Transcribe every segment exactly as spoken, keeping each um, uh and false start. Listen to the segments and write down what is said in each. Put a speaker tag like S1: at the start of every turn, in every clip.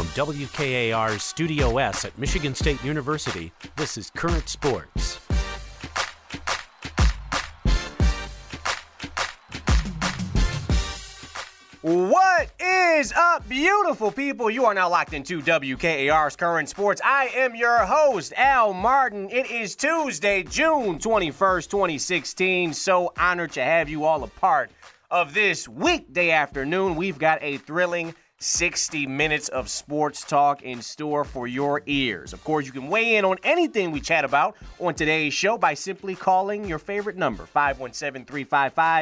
S1: W K A R's Studio S at Michigan State University, this is Current Sports.
S2: What is up, beautiful people? You are now locked into W K A R's Current Sports. I am your host, Al Martin. It is Tuesday, June twenty-first, twenty sixteen. So honored to have you all a part of this weekday afternoon. We've got a thrilling sixty minutes of sports talk in store for your ears. Of course, you can weigh in on anything we chat about on today's show by simply calling your favorite number, five one seven, three five five,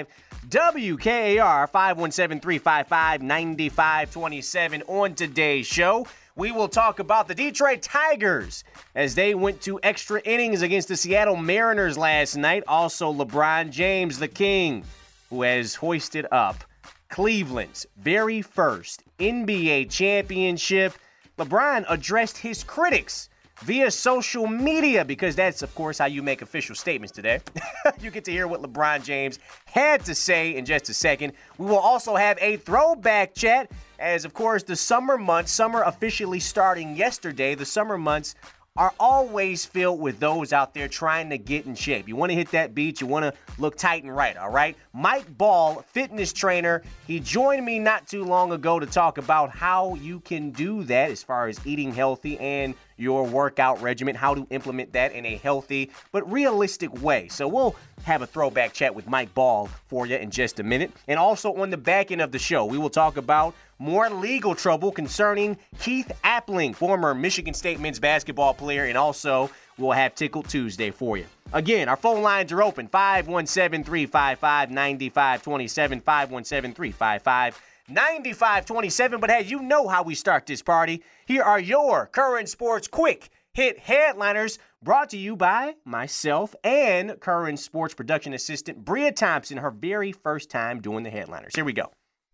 S2: W K A R, five one seven, three five five, nine five two seven. On today's show, we will talk about the Detroit Tigers as they went to extra innings against the Seattle Mariners last night. Also, LeBron James, the king, who has hoisted up Cleveland's very first N B A championship. LeBron addressed his critics via social media because that's, of course, how you make official statements today. You get to hear what LeBron James had to say in just a second. We will also have a throwback chat as, of course, the summer months, summer officially starting yesterday, the summer months are always filled with those out there trying to get in shape. You want to hit that beach. You want to look tight and right, all right? Mike Ball, fitness trainer, he joined me not too long ago to talk about how you can do that as far as eating healthy and your workout regimen, how to implement that in a healthy but realistic way. So we'll have a throwback chat with Mike Ball for you in just a minute. And also on the back end of the show, we will talk about more legal trouble concerning Keith Appling, former Michigan State men's basketball player, and also we'll have Tickle Tuesday for you. Again, our phone lines are open, five one seven, three five five, nine five two seven, five one seven, three five five, nine five two seven. But hey, you know how we start this party. Here are your Current Sports Quick Hit Headliners, brought to you by myself and Current Sports production assistant Bria Thompson, her very first time doing the headliners. Here we go.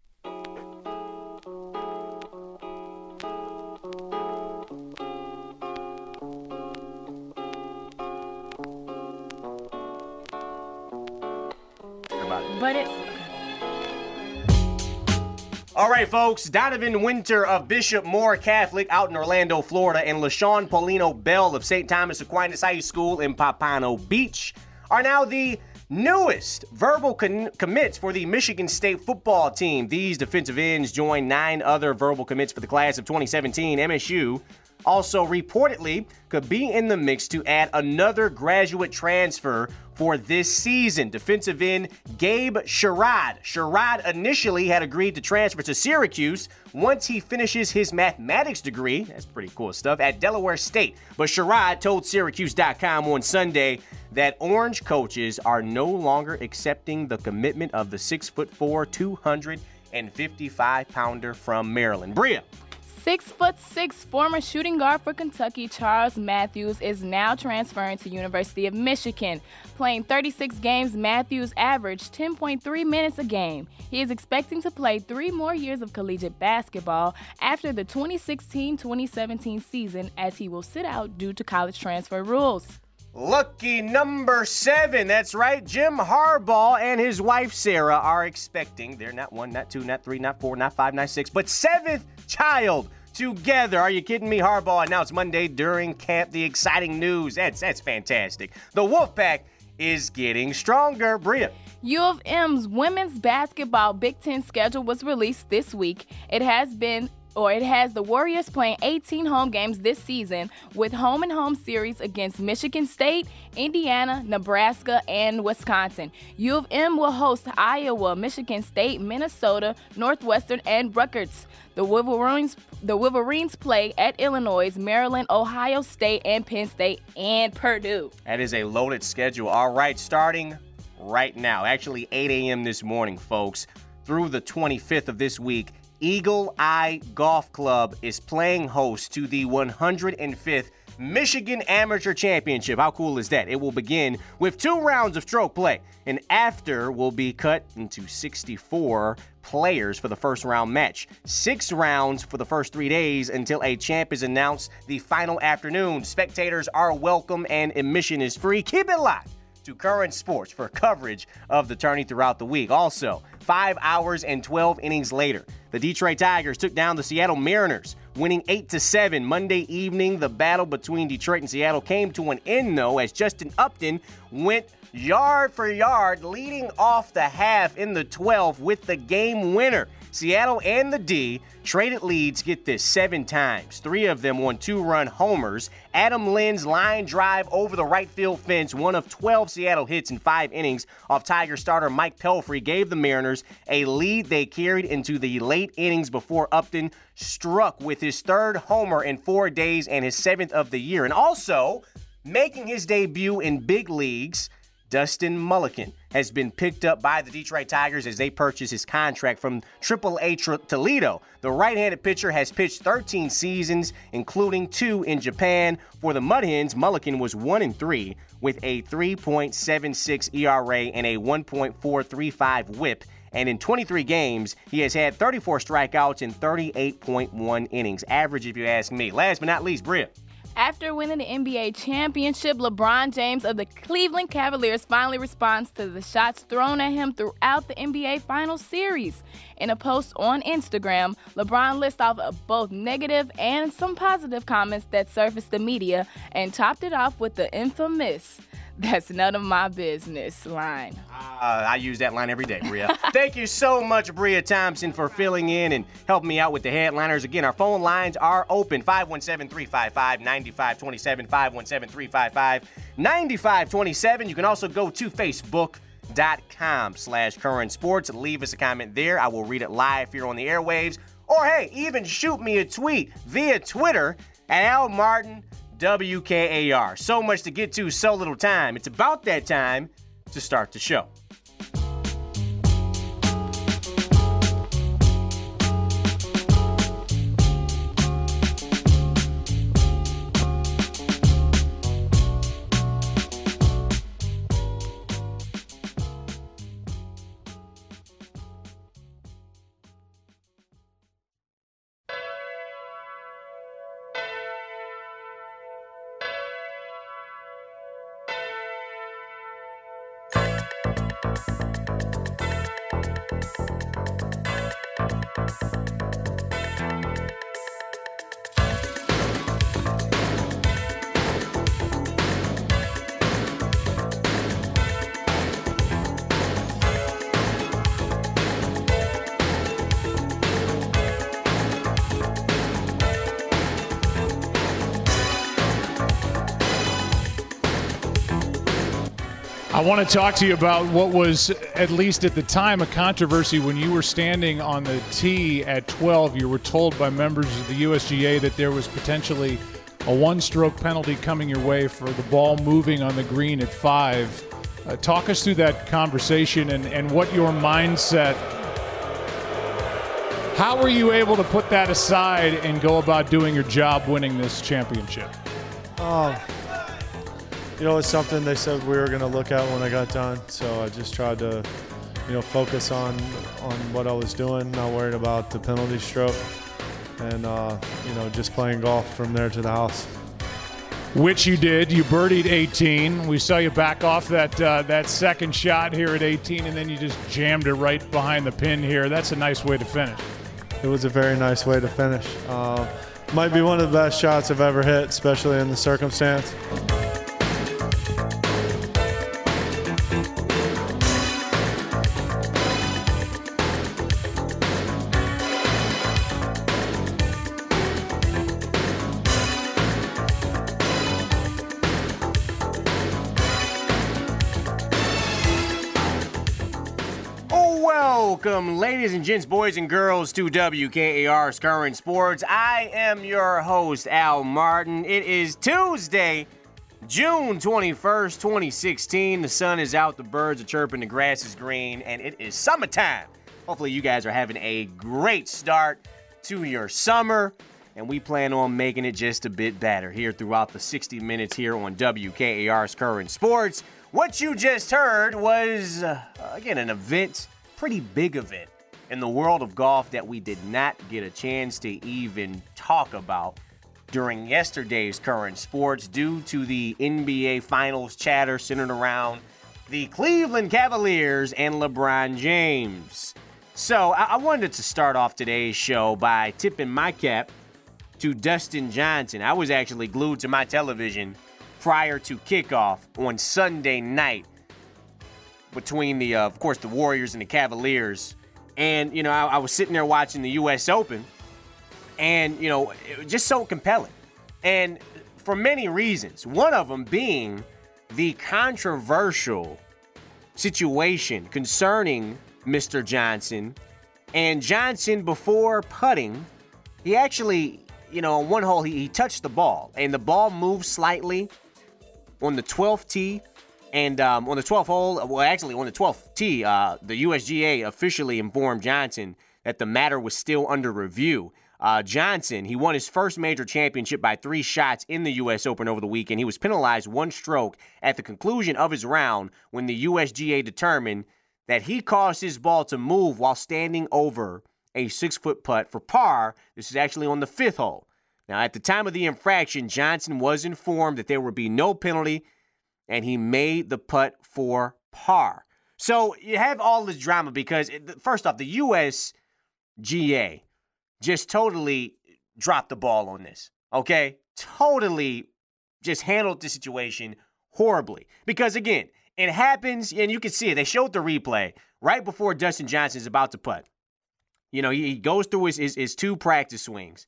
S3: But it's
S2: All right, folks. Donovan Winter of Bishop Moore Catholic out in Orlando, Florida, and LaShawn Paulino Bell of Saint Thomas Aquinas High School in Pompano Beach are now the newest verbal con- commits for the Michigan State football team. These defensive ends join nine other verbal commits for the class of twenty seventeen. M S U also reportedly could be in the mix to add another graduate transfer for this season. Defensive end Gabe Sherrod. Sherrod initially had agreed to transfer to Syracuse once he finishes his mathematics degree, that's pretty cool stuff, at Delaware State. But Sherrod told Syracuse dot com on Sunday that Orange coaches are no longer accepting the commitment of the six foot four, two hundred fifty-five pounder from Maryland. Bria.
S3: Six foot six former shooting guard for Kentucky, Charles Matthews, is now transferring to University of Michigan. Playing thirty-six games, Matthews averaged ten point three minutes a game. He is expecting to play three more years of collegiate basketball after the twenty sixteen twenty seventeen season, as he will sit out due to college transfer rules.
S2: Lucky number seven. That's right. Jim Harbaugh and his wife, Sarah, are expecting, they're not one, not two, not three, not four, not five, not six, but seventh child together. Are you kidding me? Harbaugh announced Monday during camp the exciting news. That's, that's fantastic. The Wolfpack is getting stronger. Bria.
S3: U of M's women's basketball Big Ten schedule was released this week. It has been or it has the Warriors playing eighteen home games this season with home and home series against Michigan State, Indiana, Nebraska, and Wisconsin. U of M will host Iowa, Michigan State, Minnesota, Northwestern, and Rutgers. The Wolverines, the Wolverines play at Illinois, Maryland, Ohio State, and Penn State, and Purdue.
S2: That is a loaded schedule. All right, starting right now, actually eight a.m. this morning, folks, through the twenty-fifth of this week, Eagle Eye Golf Club is playing host to the one hundred fifth Michigan Amateur Championship. How cool is that? It will begin with two rounds of stroke play, and after will be cut into sixty-four players for the first round match. Six rounds for the first three days until a champ is announced the final afternoon. Spectators are welcome and admission is free. Keep it locked to Current Sports for coverage of the tourney throughout the week. Also, five hours and twelve innings later, the Detroit Tigers took down the Seattle Mariners, winning eight to seven Monday evening. The battle between Detroit and Seattle came to an end, though, as Justin Upton went yard for yard, leading off the half in the twelfth with the game winner. Seattle and the D traded leads, get this, seven times. Three of them on two-run homers. Adam Lynn's line drive over the right field fence, one of twelve Seattle hits in five innings off Tiger starter Mike Pelfrey, gave the Mariners a lead they carried into the late innings before Upton struck with his third homer in four days and his seventh of the year. And also, making his debut in big leagues, Dustin Mulliken has been picked up by the Detroit Tigers as they purchase his contract from triple A Toledo. The right-handed pitcher has pitched thirteen seasons, including two in Japan. For the Mud Hens, Mulliken was one and three with a three point seven six E R A and a one point four three five whip. And in twenty-three games, he has had thirty-four strikeouts in thirty-eight point one innings. Average, if you ask me. Last but not least, Bria.
S3: After winning the N B A championship, LeBron James of the Cleveland Cavaliers finally responds to the shots thrown at him throughout the N B A Finals series. In a post on Instagram, LeBron lists off both negative and some positive comments that surfaced the media and topped it off with the infamous "That's none of my business" line.
S2: Uh, I use that line every day, Bria. Thank you so much, Bria Thompson, for filling in and helping me out with the headliners. Again, our phone lines are open, five one seven, three five five, nine five two seven, five one seven, three five five, nine five two seven. You can also go to facebook.com slash current sports. Leave us a comment there. I will read it live here on the airwaves. Or, hey, even shoot me a tweet via Twitter at Al Martin W K A R. So much to get to, so little time. It's about that time to start the show.
S4: I want to talk to you about what was, at least at the time, a controversy when you were standing on the tee at twelve. You were told by members of the U S G A that there was potentially a one-stroke penalty coming your way for the ball moving on the green at five. Uh, talk us through that conversation and, and what your mindset. How were you able to put that aside and go about doing your job winning this championship?
S5: Oh. You know, it's something they said we were going to look at when I got done, so I just tried to, you know, focus on on what I was doing, not worried about the penalty stroke, and, uh, you know, just playing golf from there to the house.
S4: Which you did. You birdied eighteen. We saw you back off that uh, that second shot here at eighteen, and then you just jammed it right behind the pin here. That's a nice way to finish.
S5: It was a very nice way to finish. Uh, might be one of the best shots I've ever hit, especially in the circumstance.
S2: Welcome, ladies and gents, boys and girls, to W K A R's Current Sports. I am your host, Al Martin. It is Tuesday, June twenty-first, twenty sixteen. The sun is out, the birds are chirping, the grass is green, and it is summertime. Hopefully you guys are having a great start to your summer, and we plan on making it just a bit better here throughout the sixty minutes here on W K A R's Current Sports. What you just heard was, uh, again, an event, pretty big event in the world of golf that we did not get a chance to even talk about during yesterday's Current Sports due to the N B A Finals chatter centered around the Cleveland Cavaliers and LeBron James. So I, I wanted to start off today's show by tipping my cap to Dustin Johnson. I was actually glued to my television prior to kickoff on Sunday night between the, uh, of course, the Warriors and the Cavaliers. And, you know, I, I was sitting there watching the U S Open, and, you know, it was just so compelling. And for many reasons, one of them being the controversial situation concerning Mister Johnson. And Johnson, before putting, he actually, you know, on one hole, he, he touched the ball, and the ball moved slightly on the twelfth tee. And um, on the twelfth hole, well, actually on the twelfth tee, uh, the U S G A officially informed Johnson that the matter was still under review. Uh, Johnson, he won his first major championship by three shots in the U S Open over the weekend. He was penalized one stroke at the conclusion of his round when the U S G A determined that he caused his ball to move while standing over a six-foot putt for par. This is actually on the fifth hole. Now, at the time of the infraction, Johnson was informed that there would be no penalty, and he made the putt for par. So you have all this drama because, first off, the U S G A just totally dropped the ball on this, okay? Totally just handled the situation horribly. Because, again, it happens, and you can see it. They showed the replay right before Dustin Johnson is about to putt. You know, he, he goes through his, his, his two practice swings.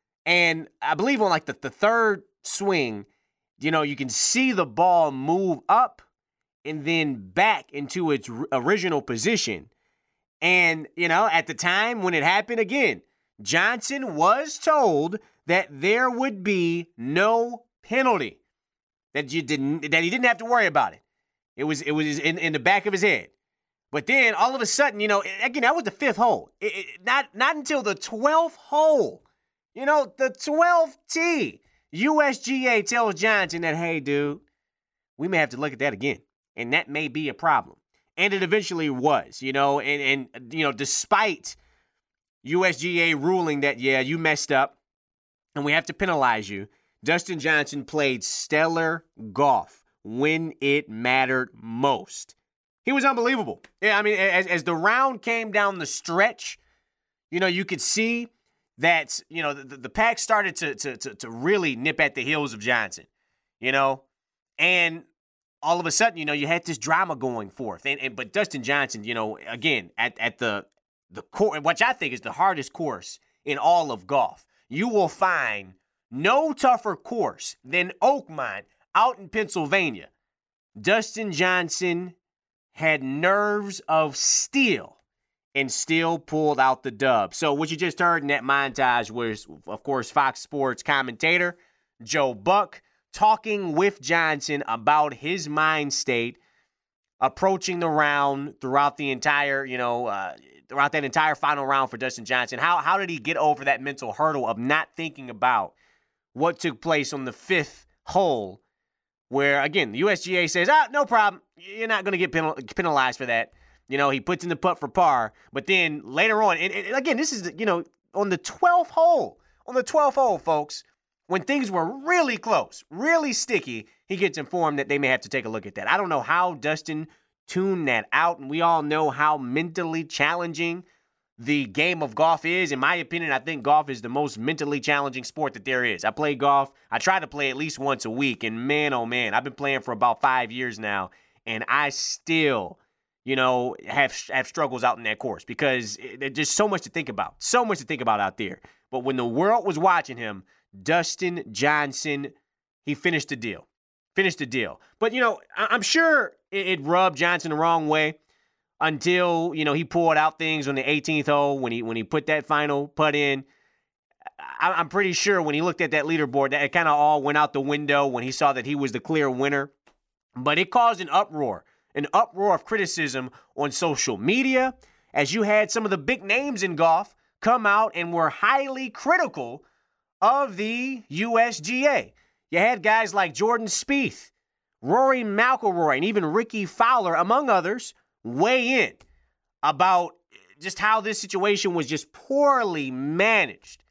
S2: And I believe on, like, the, the third swing, you know, you can see the ball move up and then back into its r- original position. And, you know, at the time when it happened, again, Johnson was told that there would be no penalty, that you didn't, that he didn't have to worry about it. It was, it was in, in the back of his head. But then all of a sudden, you know, again, that was the fifth hole. It, it, not, not until the twelfth hole, you know, the twelfth tee, U S G A tells Johnson that, hey, dude, we may have to look at that again, and that may be a problem. And it eventually was, you know, and, and you know, despite U S G A ruling that, yeah, you messed up and we have to penalize you, Dustin Johnson played stellar golf when it mattered most. He was unbelievable. Yeah, I mean, as, as the round came down the stretch, you know, you could see that, you know, the, the pack started to, to, to, to really nip at the heels of Johnson, you know, and all of a sudden, you know, you had this drama going forth. And, and but Dustin Johnson, you know, again, at, at the the course, which I think is the hardest course in all of golf, you will find no tougher course than Oakmont out in Pennsylvania. Dustin Johnson had nerves of steel and still pulled out the dub. So what you just heard in that montage was, of course, Fox Sports commentator Joe Buck talking with Johnson about his mind state approaching the round throughout the entire, you know, uh, throughout that entire final round for Dustin Johnson. How how did he get over that mental hurdle of not thinking about what took place on the fifth hole where, again, the U S G A says, ah, no problem. You're not going to get penal- penalized for that. You know, he puts in the putt for par. But then later on, and, and again, this is, you know, on the twelfth hole, on the twelfth hole, folks, when things were really close, really sticky, he gets informed that they may have to take a look at that. I don't know how Dustin tuned that out, and we all know how mentally challenging the game of golf is. In my opinion, I think golf is the most mentally challenging sport that there is. I play golf. I try to play at least once a week, and man, oh man, I've been playing for about five years now, and I still, you know, have have struggles out in that course because there's just so much to think about, so much to think about out there. But when the world was watching him, Dustin Johnson, he finished the deal. Finished the deal. But, you know, I'm sure it rubbed Johnson the wrong way until, you know, he pulled out things on the eighteenth hole when he when he put that final putt in. I'm pretty sure when he looked at that leaderboard, that it kind of all went out the window when he saw that he was the clear winner. But it caused an uproar, an uproar of criticism on social media as you had some of the big names in golf come out and were highly critical of the U S G A. You had guys like Jordan Spieth, Rory McIlroy, and even Ricky Fowler, among others, weigh in about just how this situation was just poorly managed.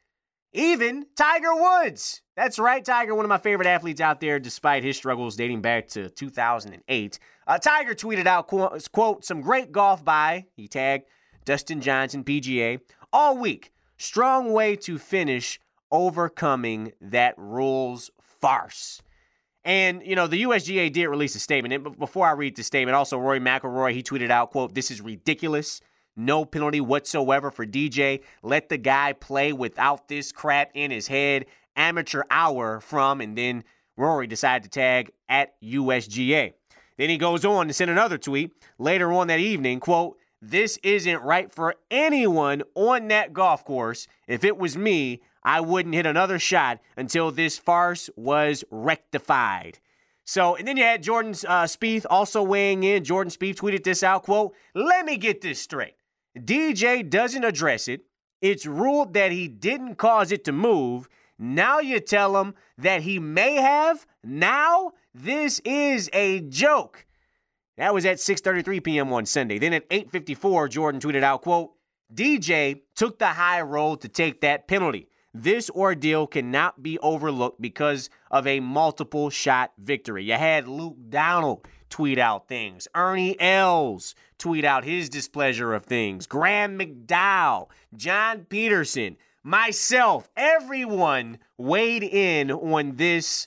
S2: Even Tiger Woods. That's right, Tiger, one of my favorite athletes out there, despite his struggles dating back to two thousand eight. Uh, Tiger tweeted out, quote, quote, some great golf by, he tagged Dustin Johnson, P G A, all week. Strong way to finish overcoming that rules farce. And, you know, the U S G A did release a statement. And before I read the statement, also Rory McIlroy, he tweeted out, quote, this is ridiculous. No penalty whatsoever for D J. Let the guy play without this crap in his head. Amateur hour from, and then Rory decided to tag at U S G A. Then he goes on to send another tweet later on that evening, quote, this isn't right for anyone on that golf course. If it was me, I wouldn't hit another shot until this farce was rectified. So, and then you had Jordan uh, Spieth also weighing in. Jordan Spieth tweeted this out, quote, let me get this straight. D J doesn't address it. It's ruled that he didn't cause it to move. Now you tell him that he may have? Now? This is a joke. That was at six thirty-three p.m. on Sunday. Then at eight fifty-four, Jordan tweeted out, quote, D J took the high road to take that penalty. This ordeal cannot be overlooked because of a multiple shot victory. You had Luke Donald tweet out things. Ernie Els tweet out his displeasure of things. Graham McDowell, John Peterson, myself, everyone weighed in on this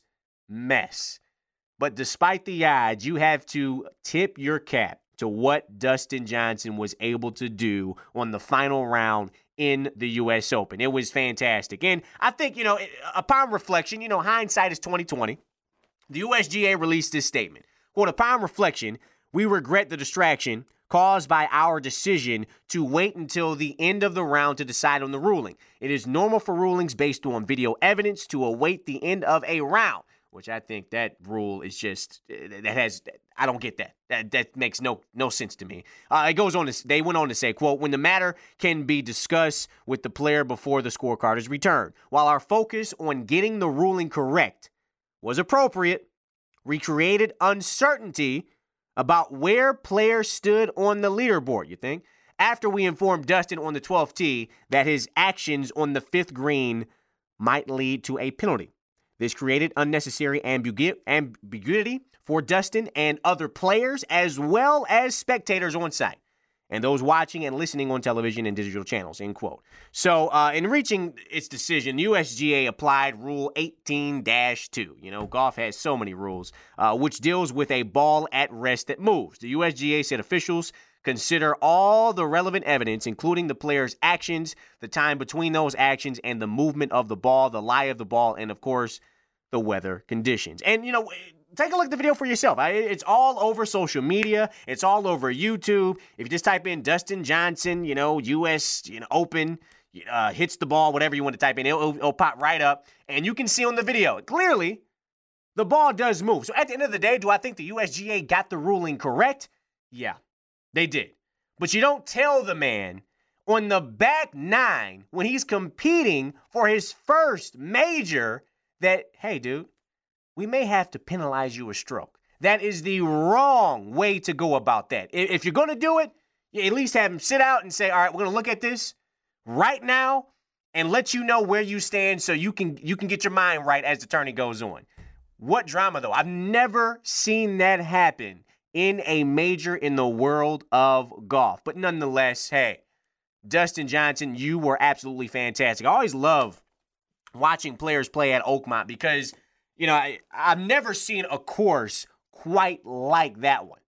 S2: mess. But despite the odds, you have to tip your cap to what Dustin Johnson was able to do on the final round in the U S Open. It was fantastic. And I think, you know, upon reflection, you know, hindsight is twenty twenty. The U S G A released this statement. Quote, upon reflection, we regret the distraction caused by our decision to wait until the end of the round to decide on the ruling. It is normal for rulings based on video evidence to await the end of a round, which I think that rule is just, that has, I don't get that. That that makes no no sense to me. Uh, it goes on to, they went on to say, quote, when the matter can be discussed with the player before the scorecard is returned. While our focus on getting the ruling correct was appropriate, we created uncertainty about where players stood on the leaderboard, you think? After we informed Dustin on the twelfth tee that his actions on the fifth green might lead to a penalty. This created unnecessary ambigu- ambiguity for Dustin and other players, as well as spectators on site, and those watching and listening on television and digital channels, end quote. So uh, in reaching its decision, U S G A applied Rule eighteen dash two. You know, golf has so many rules, uh, which deals with a ball at rest that moves. The U S G A said officials consider all the relevant evidence, including the player's actions, the time between those actions, and the movement of the ball, the lie of the ball, and, of course, the weather conditions. And, you know, take a look at the video for yourself. It's all over social media. It's all over YouTube. If you just type in Dustin Johnson, you know, U S you know, Open, uh, hits the ball, whatever you want to type in, it'll, it'll pop right up. And you can see on the video, clearly, the ball does move. So at the end of the day, do I think the U S G A got the ruling correct? Yeah. They did. But you don't tell the man on the back nine when he's competing for his first major that, hey, dude, we may have to penalize you a stroke. That is the wrong way to go about that. If you're going to do it, you at least have him sit out and say, all right, we're going to look at this right now and let you know where you stand so you can you can get your mind right as the tourney goes on. What drama, though? I've never seen that happen in a major in the world of golf. But nonetheless, hey, Dustin Johnson, you were absolutely fantastic. I always love watching players play at Oakmont because, you know, I, I've never seen a course quite like that one.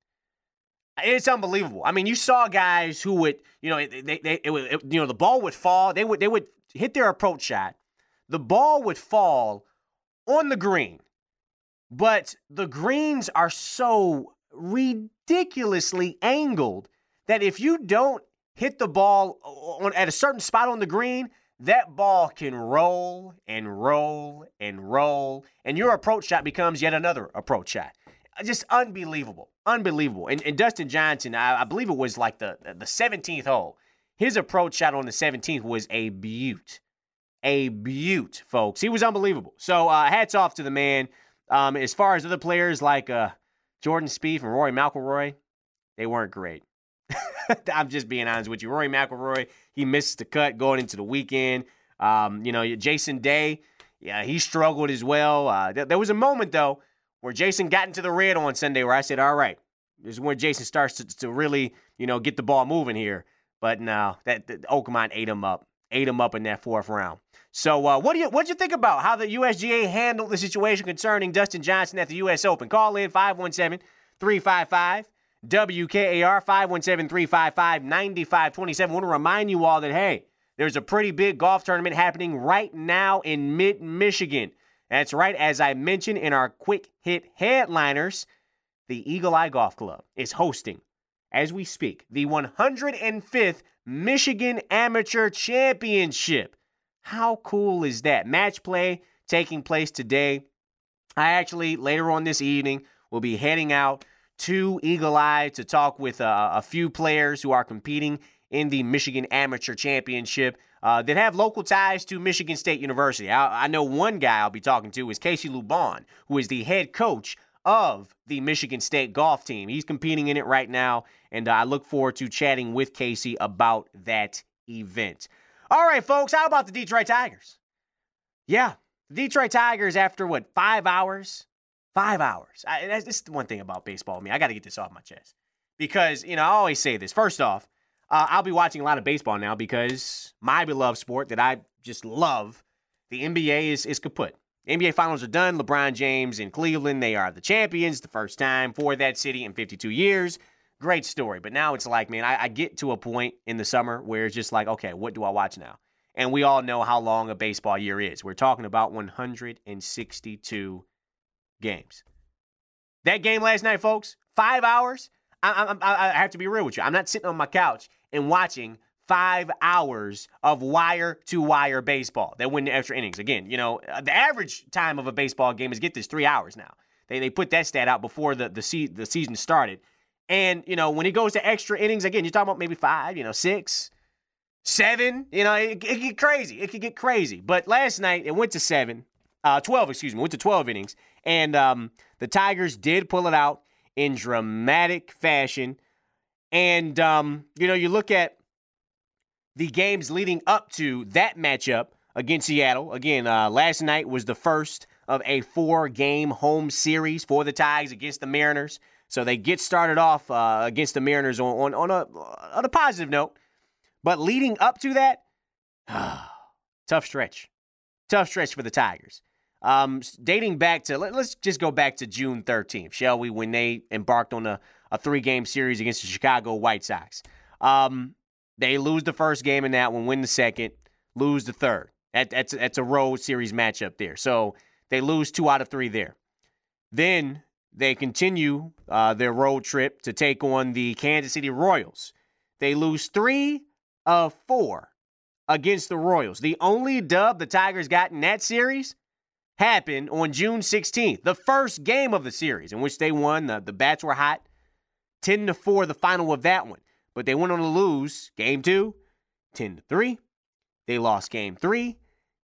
S2: It's unbelievable. I mean, you saw guys who would, you know, they, they, it would, it, you know, the ball would fall. They would, they would hit their approach shot. The ball would fall on the green, but the greens are so ridiculously angled that if you don't hit the ball on, at a certain spot on the green, that ball can roll and roll and roll, and your approach shot becomes yet another approach shot. Just unbelievable. Unbelievable. And, and Dustin Johnson, I, I believe it was like the, the seventeenth hole. His approach shot on the seventeenth was a beaut. A beaut, folks. He was unbelievable. So uh, hats off to the man. Um, as far as other players like uh, Jordan Spieth and Rory McIlroy, they weren't great. I'm just being honest with you. Rory McIlroy, he missed the cut going into the weekend. Um, you know, Jason Day, yeah, he struggled as well. Uh, th- there was a moment, though, where Jason got into the red on Sunday where I said, all right, this is when Jason starts to, to really, you know, get the ball moving here. But no, that, that Oakmont ate him up, ate him up in that fourth round. So uh, what do you what do you think about how the U S G A handled the situation concerning Dustin Johnson at the U S Open? Call in five one seven, three five five, W K A R, five one seven, three five five, nine five two seven. I want to remind you all that, hey, there's a pretty big golf tournament happening right now in mid-Michigan. That's right, as I mentioned in our quick hit headliners, the Eagle Eye Golf Club is hosting, as we speak, the one hundred fifth Michigan Amateur Championship. How cool is that? Match play taking place today. I actually, later on this evening, will be heading out to Eagle Eye to talk with uh, a few players who are competing in the Michigan Amateur Championship uh, that have local ties to Michigan State University. I, I know one guy I'll be talking to is Casey Lubon, who is the head coach of the Michigan State golf team. He's competing in it right now, and uh, I look forward to chatting with Casey about that event. All right, folks, how about the Detroit Tigers? Yeah, the Detroit Tigers, after, what, five hours? Five hours. I, that's, that's the one thing about baseball. I mean, I got to get this off my chest. Because, you know, I always say this. First off, uh, I'll be watching a lot of baseball now because my beloved sport that I just love, the N B A, is, is kaput. N B A Finals are done. LeBron James in Cleveland, they are the champions, the first time for that city in fifty-two years. Great story. But now it's like, man, I, I get to a point in the summer where it's just like, okay, what do I watch now? And we all know how long a baseball year is. We're talking about one hundred sixty-two games. That game last night, folks, five hours. I, I, I have to be real with you. I'm not sitting on my couch and watching five hours of wire-to-wire baseball that win the extra innings. Again, you know, the average time of a baseball game is, get this, three hours now. They they put that stat out before the, the, se- the season started. And, you know, when it goes to extra innings, again, you're talking about maybe five, you know, six, seven. You know, it, it could get crazy. It could get crazy. But last night, it went to seven, uh, twelve, excuse me, went to twelve innings. And um, the Tigers did pull it out in dramatic fashion. And, um, you know, you look at the games leading up to that matchup against Seattle. Again, uh, last night was the first of a four-game home series for the Tigers against the Mariners. So they get started off uh, against the Mariners on, on, on, a, on a positive note. But leading up to that, tough stretch. Tough stretch for the Tigers. Um, dating back to, let, let's just go back to June thirteenth, shall we, when they embarked on a, a three-game series against the Chicago White Sox. Um, they lose the first game in that one, win the second, lose the third. That, that's, that's a road series matchup there. So they lose two out of three there. Then they continue uh, their road trip to take on the Kansas City Royals. They lose three of four against the Royals. The only dub the Tigers got in that series happened on June sixteenth, the first game of the series, in which they won. The, the bats were hot. ten to four, the final of that one. But they went on to lose game two, ten to three. They lost game three,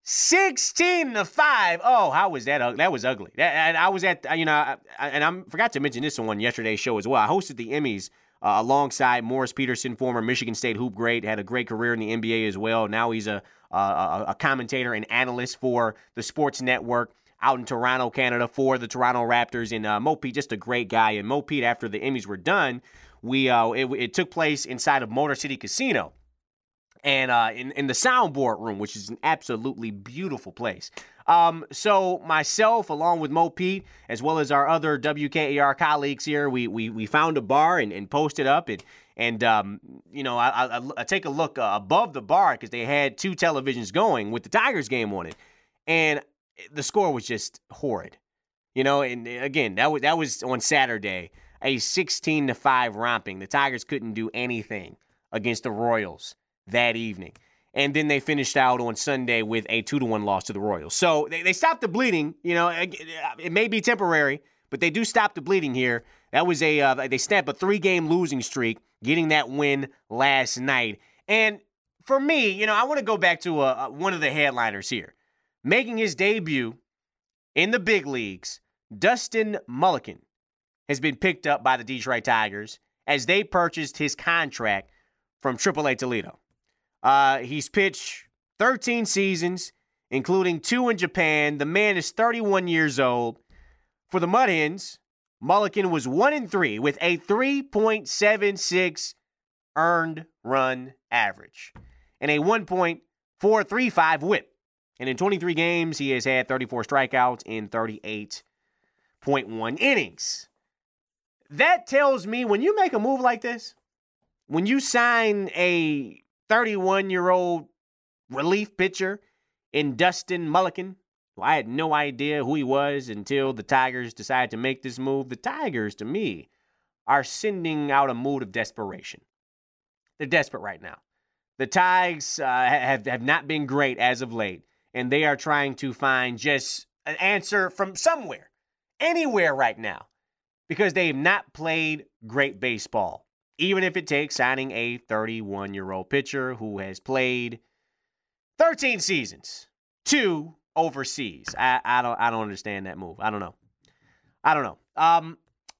S2: sixteen to five. Oh, how was that? Ugly? That was ugly. That, and I was at, you know, I, and I forgot to mention this on yesterday's show as well. I hosted the Emmys uh, alongside Morris Peterson, former Michigan State hoop great, had a great career in the N B A as well. Now he's a, a, a commentator and analyst for the Sports Network out in Toronto, Canada, for the Toronto Raptors. And uh, Mo Pete, just a great guy. And Mo Pete, after the Emmys were done, we uh, it, it took place inside of Motor City Casino. And uh, in, in the soundboard room, which is an absolutely beautiful place. Um, so myself, along with Mo Pete, as well as our other W K A R colleagues here, we we we found a bar and, and posted up. And, and um, you know, I, I, I take a look uh, above the bar because they had two televisions going with the Tigers game on it. And the score was just horrid. You know, and again, that was, that was on Saturday, a sixteen to five romping. The Tigers couldn't do anything against the Royals that evening. And then they finished out on Sunday with a two to one loss to the Royals. So they, they stopped the bleeding. You know, it, it may be temporary, but they do stop the bleeding here. That was a, uh, they snapped a three-game losing streak, getting that win last night. And for me, you know, I want to go back to uh, one of the headliners here. Making his debut in the big leagues, Dustin Mulliken has been picked up by the Detroit Tigers as they purchased his contract from triple A Toledo. Uh, he's pitched thirteen seasons, including two in Japan. The man is thirty-one years old. For the Mud Hens, Mulliken was one and three with a three point seven six earned run average and a one point four three five whip. And in twenty-three games, he has had thirty-four strikeouts in thirty-eight point one innings. That tells me when you make a move like this, when you sign a thirty-one-year-old relief pitcher in Dustin Mulliken, who I had no idea who he was until the Tigers decided to make this move. The Tigers, to me, are sending out a mood of desperation. They're desperate right now. The Tigers uh, have, have not been great as of late, and they are trying to find just an answer from somewhere, anywhere right now, because they have not played great baseball, even if it takes signing a thirty-one-year-old pitcher who has played thirteen seasons, two overseas. I, I don't I don't understand that move. I don't know. I don't know. Um,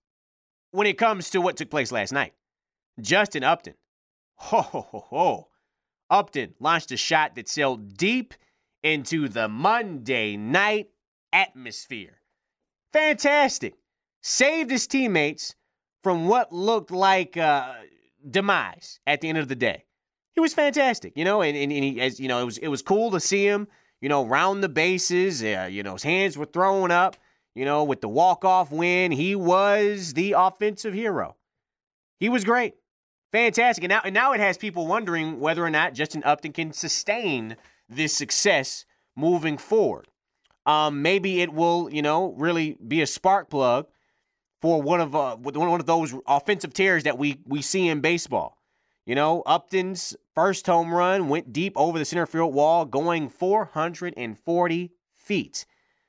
S2: when it comes to what took place last night, Justin Upton, ho, ho, ho, ho. Upton launched a shot that sailed deep into the Monday night atmosphere. Fantastic. Saved his teammates from what looked like uh, demise at the end of the day. He was fantastic, you know, and, and, and he, as you know, it was it was cool to see him, you know, round the bases. Uh, you know, his hands were thrown up, you know, with the walk-off win. He was the offensive hero. He was great. Fantastic. And now, and now it has people wondering whether or not Justin Upton can sustain this success moving forward. Um, maybe it will, you know, really be a spark plug for one of uh, one of those offensive tears that we we see in baseball. You know, Upton's first home run went deep over the center field wall, going four hundred forty feet.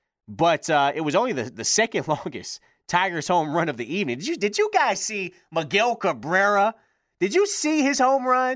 S2: But uh, it was only the, the second longest Tigers home run of the evening. Did you did you guys see Miguel Cabrera? Did you see his home run?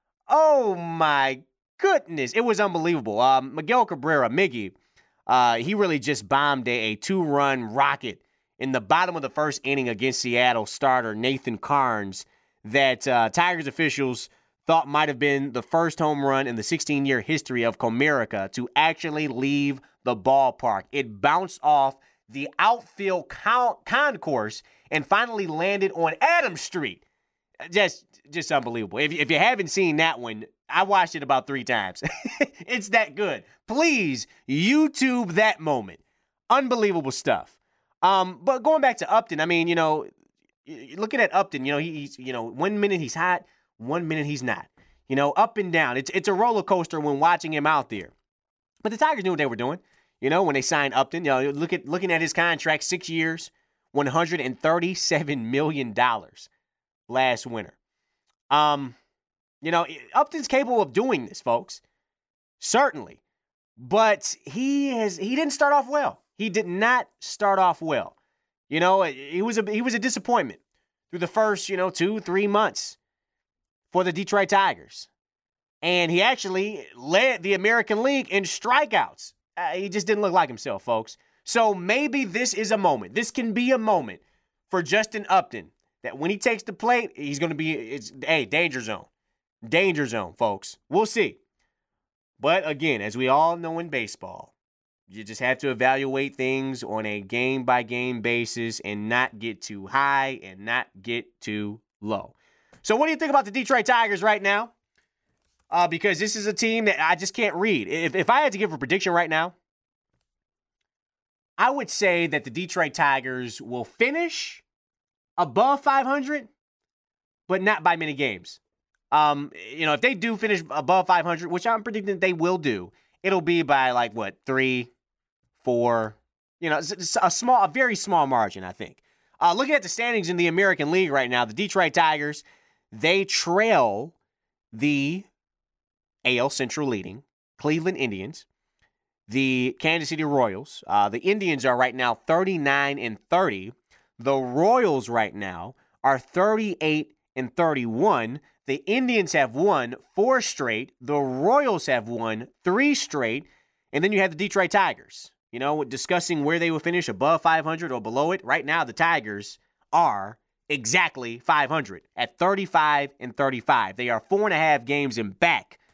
S2: Oh, my goodness. It was unbelievable. Um, Miguel Cabrera, Miggy, uh, he really just bombed a, a two-run rocket in the bottom of the first inning against Seattle starter Nathan Carnes that uh, Tigers officials thought might have been the first home run in the sixteen-year history of Comerica to actually leave the ballpark. It bounced off the outfield con- concourse and finally landed on Adams Street. Just just unbelievable. If, if you haven't seen that one, I watched it about three times. It's that good. Please, YouTube that moment. Unbelievable stuff. Um, but going back to Upton, I mean, you know, looking at Upton, you know, he's, you know, one minute he's hot, one minute he's not. You know, up and down. It's it's a roller coaster when watching him out there. But the Tigers knew what they were doing. You know, when they signed Upton, you know, look at looking at his contract, six years, one hundred thirty-seven million dollars. Last winter. Um, you know, Upton's capable of doing this, folks. Certainly. But he has he didn't start off well. He did not start off well. You know, he was a he was a disappointment through the first, you know, two, three months for the Detroit Tigers. And he actually led the American League in strikeouts. Uh, he just didn't look like himself, folks. So maybe this is a moment. This can be a moment for Justin Upton that when he takes the plate, he's going to be, it's, hey, danger zone. Danger zone, folks. We'll see. But again, as we all know in baseball, you just have to evaluate things on a game-by-game basis and not get too high and not get too low. So what do you think about the Detroit Tigers right now? Uh, because this is a team that I just can't read. If, if I had to give a prediction right now, I would say that the Detroit Tigers will finish above five hundred, but not by many games. Um, you know, if they do finish above five hundred, which I'm predicting they will do, it'll be by like what, three, four, you know, it's a small, a very small margin, I think. Uh, looking at the standings in the American League right now, the Detroit Tigers, they trail the A L Central leading Cleveland Indians, the Kansas City Royals. Uh, the Indians are right now thirty-nine and thirty. The Royals right now are thirty-eight and thirty-one. The Indians have won four straight. The Royals have won three straight. And then you have the Detroit Tigers. You know, discussing where they will finish above five hundred or below it. Right now, the Tigers are exactly five hundred at thirty-five and thirty-five. They are four and a half games in back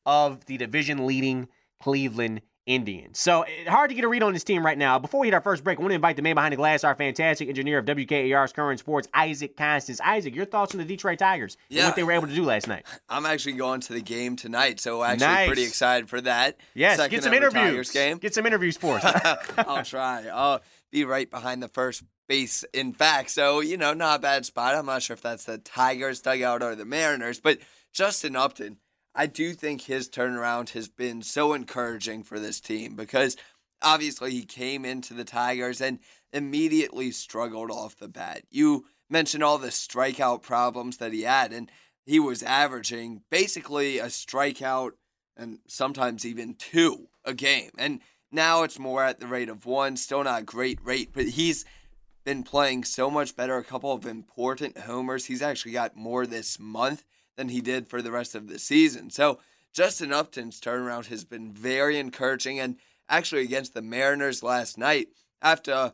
S2: of the division-leading Cleveland Indians. So hard to get a read on this team right now. Before we hit our first break, I want to invite the man behind the glass, our fantastic engineer of W K A R's Current Sports, Isaac Constance. Isaac, your thoughts on the Detroit Tigers
S6: yeah.
S2: and what they were able to do last night?
S6: I'm actually going to the game tonight, so actually
S2: nice.
S6: pretty excited for that.
S2: Yes,
S6: Second
S2: get some
S6: ever
S2: interviews.
S6: Tigers game.
S2: Get some interviews for us.
S6: I'll try. I'll be right behind the first base, in fact. So, you know, not a bad spot. I'm not sure if that's the Tigers dugout or the Mariners, but Justin Upton, I do think his turnaround has been so encouraging for this team because obviously he came into the Tigers and immediately struggled off the bat. You mentioned all the strikeout problems that he had, and he was averaging basically a strikeout and sometimes even two a game. And now it's more at the rate of one, still not a great rate, but he's been playing so much better. A couple of important homers. He's actually got more this month than he did for the rest of the season. So Justin Upton's turnaround has been very encouraging, and actually against the Mariners last night, I have to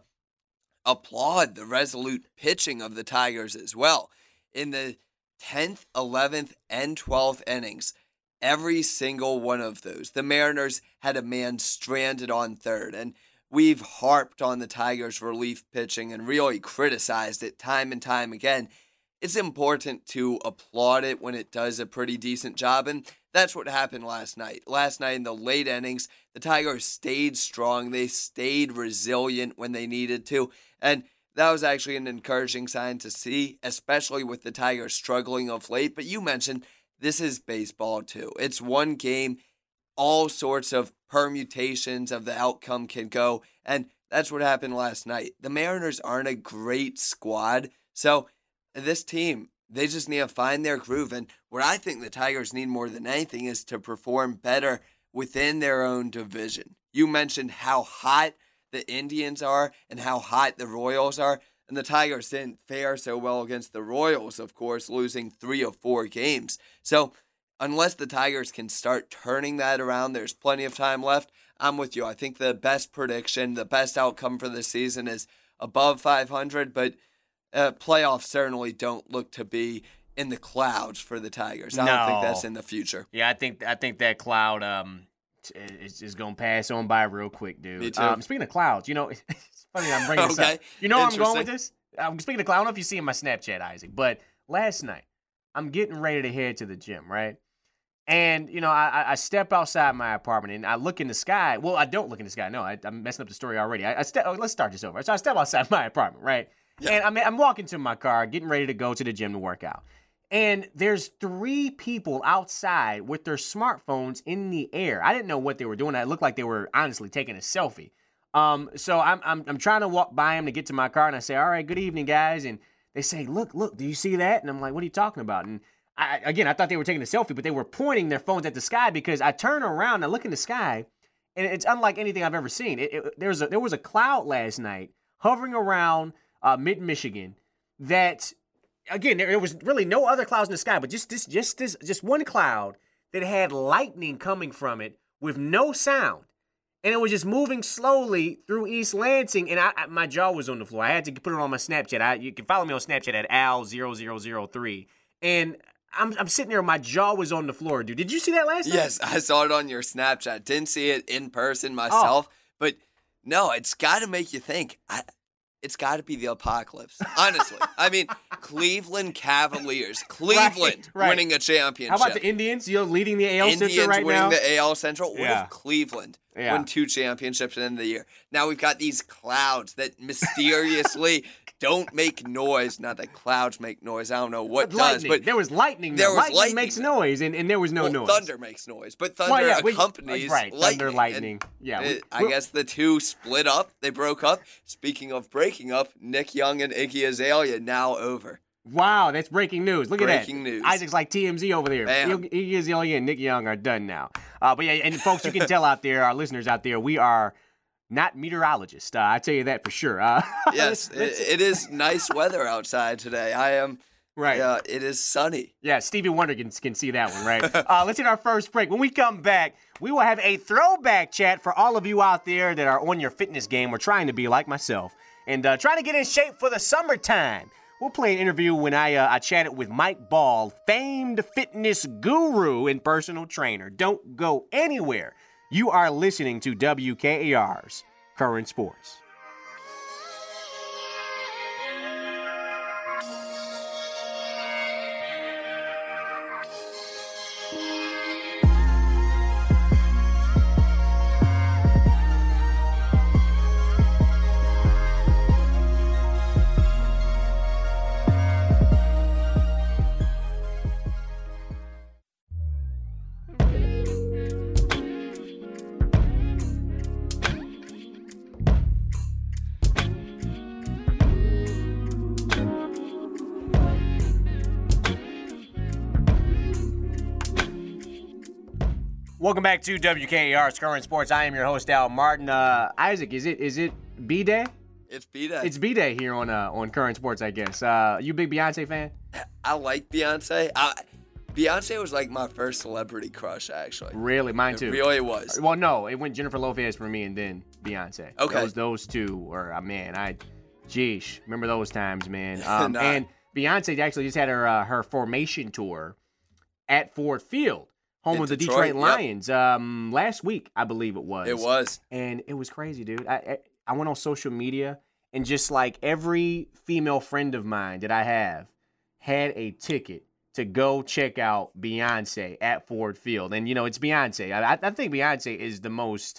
S6: applaud the resolute pitching of the Tigers as well. In the tenth, eleventh, and twelfth innings, every single one of those, the Mariners had a man stranded on third, and we've harped on the Tigers' relief pitching and really criticized it time and time again. It's important to applaud it when it does a pretty decent job, and that's what happened last night. Last night in the late innings, the Tigers stayed strong. They stayed resilient when they needed to, and that was actually an encouraging sign to see, especially with the Tigers struggling of late. But you mentioned this is baseball too. It's one game. All sorts of permutations of the outcome can go, and that's what happened last night. The Mariners aren't a great squad, so this team, they just need to find their groove. And what I think the Tigers need more than anything is to perform better within their own division. You mentioned how hot the Indians are and how hot the Royals are, and the Tigers didn't fare so well against the Royals, of course, losing three of four games. So unless the Tigers can start turning that around, there's plenty of time left. I'm with you. I think the best prediction, the best outcome for the season is above five hundred, but uh, playoffs certainly don't look to be in the clouds for the Tigers. I
S2: no.
S6: don't think that's in the future.
S2: Yeah, I think I think that cloud um is, is going to pass on by real quick, dude.
S6: Me too.
S2: Um, speaking of clouds, you know, it's funny that I'm bringing this
S6: Okay.
S2: up. You know where I'm going with
S6: Interesting.
S2: this? I'm speaking of cloud. I don't know if you see in my Snapchat, Isaac, but last night I'm getting ready to head to the gym, right? And, you know, I, I step outside my apartment and I look in the sky. Well, I don't look in the sky. No, I, I'm messing up the story already. I, I step, oh, let's start this over. So I step outside my apartment, right?
S6: Yeah.
S2: And I'm, I'm walking to my car, getting ready to go to the gym to work out. And there's three people outside with their smartphones in the air. I didn't know what they were doing. It looked like they were honestly taking a selfie. Um, so I'm, I'm I'm trying to walk by them to get to my car, and I say, "All right, good evening, guys." And they say, "Look, look, do you see that?" And I'm like, "What are you talking about?" And I, again, I thought they were taking a selfie, but they were pointing their phones at the sky because I turn around and I look in the sky, and it's unlike anything I've ever seen. It, it, there was a, there was a cloud last night hovering around uh, mid-Michigan that, again, there, there was really no other clouds in the sky, but just this, just this, just one cloud that had lightning coming from it with no sound. And it was just moving slowly through East Lansing, and I, I, my jaw was on the floor. I had to put it on my Snapchat. I, you can follow me on Snapchat at Al zero zero zero three. And I'm, I'm sitting there, my jaw was on the floor, dude. Did you see that last night?
S6: Yes, I saw it on your Snapchat. Didn't see it in person myself, oh. but no, it's got to make you think. I, it's got to be the apocalypse, honestly. I mean, Cleveland Cavaliers, Cleveland
S2: right, right.
S6: winning a championship.
S2: How about the Indians? You're leading the A L
S6: Indians
S2: Central right
S6: winning
S2: now?
S6: the A L Central. What
S2: yeah.
S6: if Cleveland
S2: yeah.
S6: win two championships at the end of the year? Now we've got these clouds that mysteriously don't make noise. Not that clouds make noise. I don't know what
S2: but
S6: does,
S2: lightning.
S6: but
S2: there was lightning.
S6: There was
S2: lightning,
S6: lightning
S2: makes noise, and, and there was no
S6: well,
S2: noise.
S6: Thunder makes noise, but thunder
S2: well, yeah, we,
S6: accompanies
S2: right,
S6: lightning.
S2: Thunder, lightning.
S6: And
S2: yeah,
S6: it,
S2: we,
S6: I guess the two split up. They broke up. Speaking of breaking up, Nick Young and Iggy Azalea now over.
S2: Wow, that's breaking news. Look
S6: breaking
S2: at that.
S6: Breaking news.
S2: Isaac's like T M Z over there.
S6: Bam.
S2: Iggy Azalea and Nick Young are done now. Uh, but yeah, and folks, you can tell out there, our listeners out there, we are not meteorologists. Uh, I tell you that for sure. Uh,
S6: yes, it, it is nice weather outside today. I am.
S2: Right.
S6: Yeah, it is sunny.
S2: Yeah, Stevie Wonder can, can see that one, right? uh, let's hit our first break. When we come back, we will have a throwback chat for all of you out there that are on your fitness game or trying to be like myself and uh, trying to get in shape for the summertime. We'll we'll play an interview when I uh, I chatted with Mike Ball, famed fitness guru and personal trainer. Don't go anywhere. You are listening to W K A R's Current Sports. Welcome back to W K A R's Current Sports. I am your host, Al Martin. Uh, Isaac, is it is it B-Day?
S6: It's B-Day.
S2: It's B-Day here on uh, on Current Sports, I guess. Uh, you a big Beyonce fan?
S6: I like Beyonce. I, Beyonce was like my first celebrity crush, actually.
S2: Really? Mine
S6: It
S2: too.
S6: really was.
S2: Well, no, it went Jennifer Lopez for me and then Beyonce.
S6: Okay.
S2: Those, those two were, uh, man, I, geesh, remember those times, man. Um,
S6: Nah.
S2: And Beyonce actually just had her uh, her formation tour at Ford Field, home
S6: In
S2: of the
S6: Detroit,
S2: Detroit
S6: yep.
S2: Lions, um, last week, I believe it was.
S6: It was.
S2: And it was crazy, dude. I, I I went on social media, and just like every female friend of mine that I have had a ticket to go check out Beyonce at Ford Field. And, you know, it's Beyonce. I, I think Beyonce is the most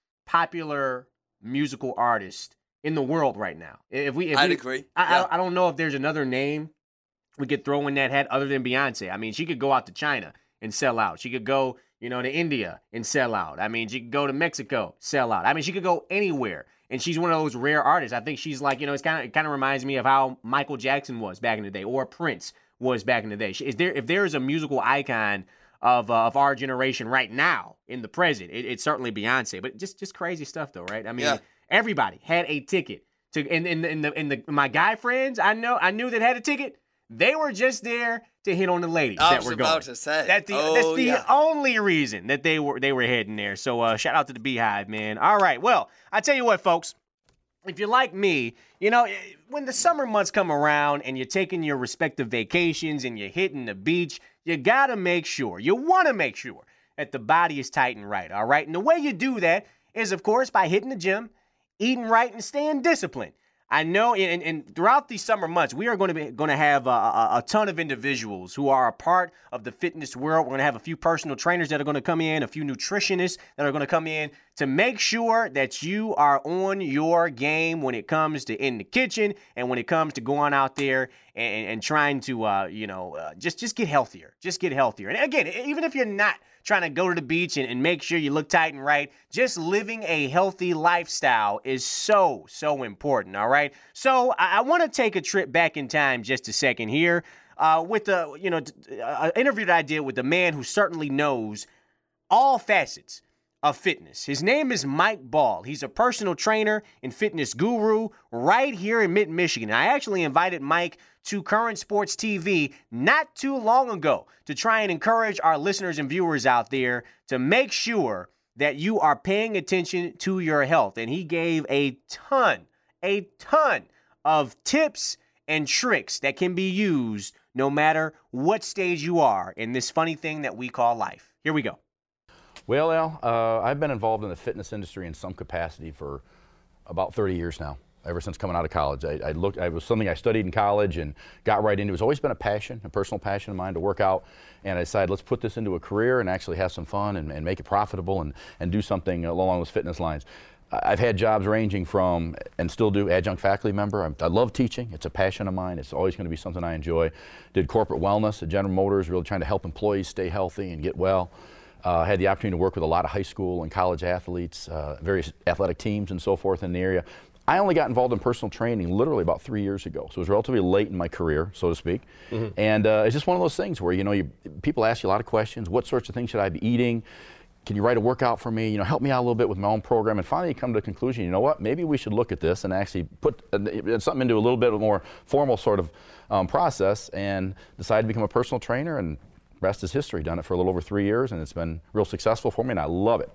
S2: popular musical artist in the world right now. If we, if
S6: I'd
S2: we,
S6: agree.
S2: I,
S6: Yeah.
S2: I, I don't know if there's another name we could throw in that hat other than Beyonce. I mean, she could go out to China and sell out. She could go, you know, to India and sell out. I mean, she could go to Mexico, sell out. I mean, she could go anywhere. And she's one of those rare artists. I think she's like, you know, it's kind of it kind of reminds me of how Michael Jackson was back in the day, or Prince was back in the day. Is there if there is a musical icon of uh, of our generation right now in the present, it, it's certainly Beyonce. But just just crazy stuff though, right? I mean,
S6: Yeah.
S2: everybody had a ticket to, and in the in the in the my guy friends I know I knew that had a ticket. They were just there to hit on the ladies
S6: I
S2: that
S6: was
S2: were
S6: about
S2: going.
S6: to say.
S2: That's the
S6: Oh,
S2: that's the
S6: yeah.
S2: only reason that they were they were heading there. So uh, shout out to the Beehive, man. All right, well, I tell you what, folks. If you're like me, you know, when the summer months come around and you're taking your respective vacations and you're hitting the beach, you gotta make sure, you want to make sure that the body is tight and right. All right, and the way you do that is, of course, by hitting the gym, eating right, and staying disciplined. I know, and, and throughout these summer months, we are going to be going to have a, a, a ton of individuals who are a part of the fitness world. We're going to have a few personal trainers that are going to come in, a few nutritionists that are going to come in to make sure that you are on your game when it comes to in the kitchen and when it comes to going out there and, and trying to, uh, you know, uh, just just get healthier, just get healthier. And again, even if you're not trying to go to the beach and, and make sure you look tight and right, just living a healthy lifestyle is so, so important, all right? So I, I want to take a trip back in time just a second here uh, with the, you know, an interview that I did with a man who certainly knows all facets of fitness. His name is Mike Ball. He's a personal trainer and fitness guru right here in mid-Michigan. I actually invited Mike to Current Sports T V not too long ago to try and encourage our listeners and viewers out there to make sure that you are paying attention to your health. And he gave a ton, a ton of tips and tricks that can be used no matter what stage you are in this funny thing that we call life. Here we go.
S7: Well, Al, uh, I've been involved in the fitness industry in some capacity for about thirty years now, ever since coming out of college. I, I looked, it was something I studied in college and got right into. It's always been a passion, a personal passion of mine to work out, and I decided let's put this into a career and actually have some fun and, and make it profitable and, and do something along those fitness lines. I've had jobs ranging from, and still do, adjunct faculty member. I, I love teaching. It's a passion of mine. It's always going to be something I enjoy. Did corporate wellness at General Motors, really trying to help employees stay healthy and get well. Uh, had the opportunity to work with a lot of high school and college athletes, uh, various athletic teams and so forth in the area. I only got involved in personal training literally about three years ago, so it was relatively late in my career, so to speak. Mm-hmm. And uh, it's just one of those things where, you know, you, people ask you a lot of questions. What sorts of things should I be eating? Can you write a workout for me? You know, help me out a little bit with my own program. And finally you come to the conclusion, you know what, maybe we should look at this and actually put uh, something into a little bit more formal sort of um, process, and decide to become a personal trainer, and rest is history. Done it for a little over three years, and it's been real successful for me, and I love it.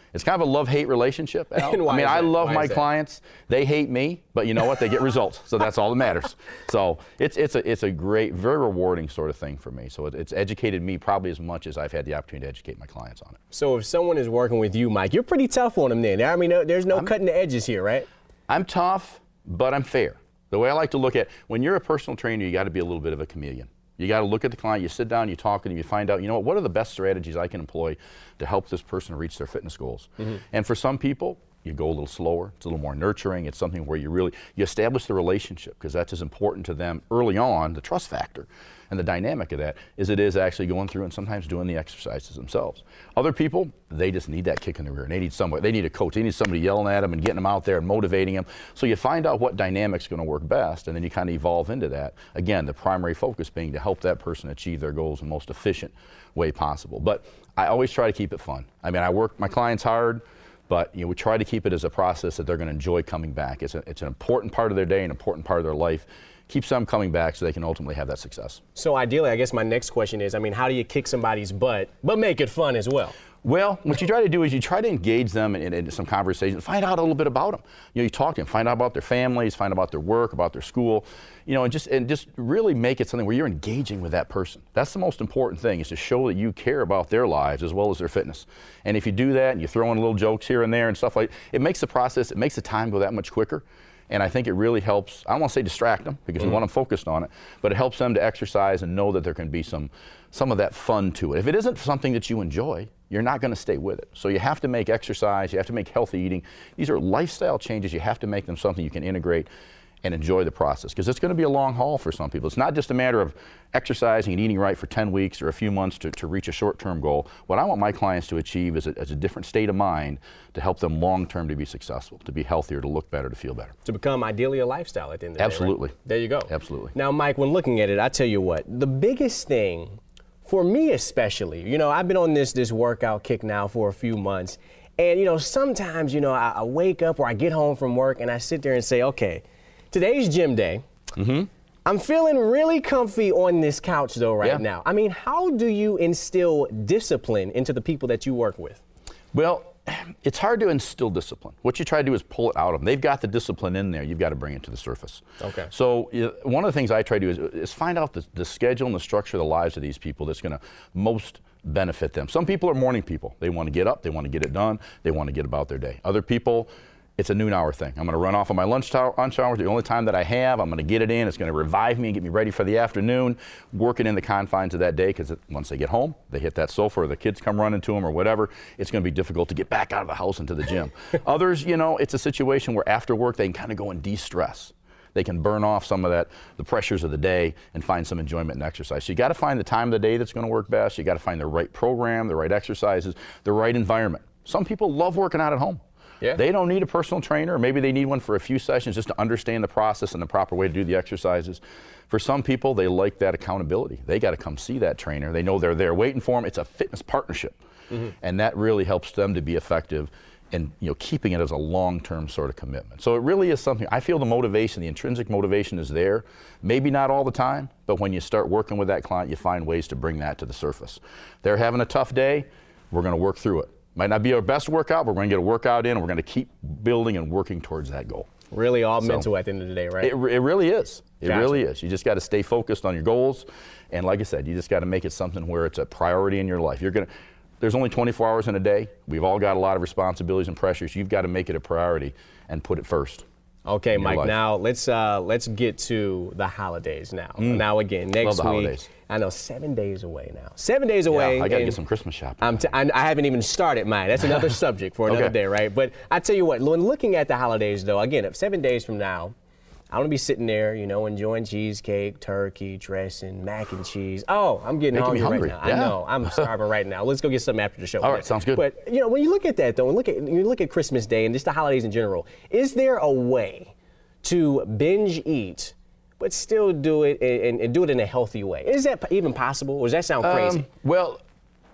S7: It's kind of a love-hate relationship, Al.
S2: And why
S7: I mean,
S2: is
S7: I
S2: that?
S7: love
S2: Why
S7: my
S2: is that?
S7: clients. They hate me, but you know what? They get results, so that's all that matters. So it's it's a it's a great, very rewarding sort of thing for me. So it, it's educated me probably as much as I've had the opportunity to educate my clients on it.
S2: So if someone is working with you, Mike, you're pretty tough on them then. I mean, no, there's no
S7: I'm,
S2: cutting the edges here, right?
S7: I'm tough, but I'm fair. The way I like to look at, when you're a personal trainer, you got to be a little bit of a chameleon. You got to look at the client, you sit down, you talk, and you find out, you know what, what are the best strategies I can employ to help this person reach their fitness goals? Mm-hmm. And for some people, you go a little slower, it's a little more nurturing, it's something where you really, you establish the relationship, because that's as important to them early on, the trust factor. And the dynamic of that is it is actually going through and sometimes doing the exercises themselves. Other people, they just need that kick in the rear. They need somebody, they need a coach, they need somebody yelling at them and getting them out there and motivating them. So you find out what dynamic's going to work best, and then you kind of evolve into that. Again, the primary focus being to help that person achieve their goals in the most efficient way possible. But I always try to keep it fun. I mean, I work my clients hard, but you know, we try to keep it as a process that they're going to enjoy coming back. It's, a, it's an important part of their day, an important part of their life. Keeps them coming back so they can ultimately have that success.
S2: So ideally, I guess my next question is, I mean, how do you kick somebody's butt, but make it fun as well?
S7: Well, what you try to do is you try to engage them in, in some conversation, find out a little bit about them. You know, you talk to them, find out about their families, find out about their work, about their school, you know, and just and just really make it something where you're engaging with that person. That's the most important thing, is to show that you care about their lives as well as their fitness. And if you do that and you throw in little jokes here and there and stuff like, it makes the process, it makes the time go that much quicker. And I think it really helps, I don't want to say distract them, because mm-hmm. we want them focused on it, but it helps them to exercise and know that there can be some, some of that fun to it. If it isn't something that you enjoy, you're not going to stay with it. So you have to make exercise, you have to make healthy eating. These are lifestyle changes. You have to make them something you can integrate and enjoy the process, because it's going to be a long haul for some people. It's not just a matter of exercising and eating right for ten weeks or a few months to, to reach a short-term goal. What I want my clients to achieve is a, is a different state of mind to help them long-term to be successful, to be healthier, to look better, to feel better.
S2: To become ideally a lifestyle at the end of the
S7: Absolutely.
S2: day, right? There you go.
S7: Absolutely.
S2: Now, Mike, when looking at it, I tell you what, the biggest thing, for me especially, you know, I've been on this, this workout kick now for a few months, and, you know, sometimes, you know, I, I wake up or I get home from work and I sit there and say, okay, today's gym day. Mm-hmm. I'm feeling really comfy on this couch, though, right yeah. now. I mean, how do you instill discipline into the people that you work with?
S7: Well, it's hard to instill discipline. What you try to do is pull it out of them. They've got the discipline in there. You've got to bring it to the surface. Okay. So you know, one of the things I try to do is, is find out the, the schedule and the structure of the lives of these people that's going to most benefit them. Some people are morning people. They want to get up. They want to get it done. They want to get about their day. Other people, it's a noon hour thing. I'm going to run off on my lunch, lunch hours, the only time that I have. I'm going to get it in. It's going to revive me and get me ready for the afternoon, working in the confines of that day, because once they get home, they hit that sofa or the kids come running to them or whatever, it's going to be difficult to get back out of the house into the gym. Others, you know, it's a situation where after work they can kind of go and de-stress. They can burn off some of that, the pressures of the day, and find some enjoyment in exercise. So you got to find the time of the day that's going to work best. You got to find the right program, the right exercises, the right environment. Some people love working out at home. Yeah. They don't need a personal trainer, or maybe they need one for a few sessions just to understand the process and the proper way to do the exercises. For some people, they like that accountability. They got to come see that trainer. They know they're there waiting for them. It's a fitness partnership. Mm-hmm. And that really helps them to be effective in, you know, keeping it as a long-term sort of commitment. So it really is something, I feel the motivation, the intrinsic motivation is there. Maybe not all the time, but when you start working with that client, you find ways to bring that to the surface. They're having a tough day, we're going to work through it. Might not be our best workout, but we're going to get a workout in, and we're going to keep building and working towards that goal.
S2: Really all
S7: so,
S2: mental at the end of the day, right?
S7: It, it really is. It
S2: gotcha.
S7: really is. You just got to stay focused on your goals. And like I said, you just got to make it something where it's a priority in your life. You're going to, there's only twenty-four hours in a day. We've all got a lot of responsibilities and pressures. You've got to make it a priority and put it first.
S2: Okay, Mike, life. now let's uh, let's get to the holidays now.
S7: Mm.
S2: Now again, next
S7: Love the
S2: week,
S7: holidays.
S2: I know seven days away now. Seven days away.
S7: Yeah, I got to get some Christmas shopping.
S2: I'm t- I, I haven't even started mine. That's another subject for another
S7: okay.
S2: day, right? But I tell you what, when looking at the holidays though, again, seven days from now, I want to be sitting there, you know, enjoying cheesecake, turkey, dressing, mac and cheese. Oh, I'm getting hungry,
S7: hungry
S2: right now.
S7: yeah.
S2: I know. I'm starving right now. Let's go get something after the show.
S7: All right, sounds good.
S2: But, you know, when you look at that, though, and look at, you look at Christmas Day and just the holidays in general, is there a way to binge eat but still do it and, and do it in a healthy way? Is that even possible, or does that sound crazy?
S7: Um, well,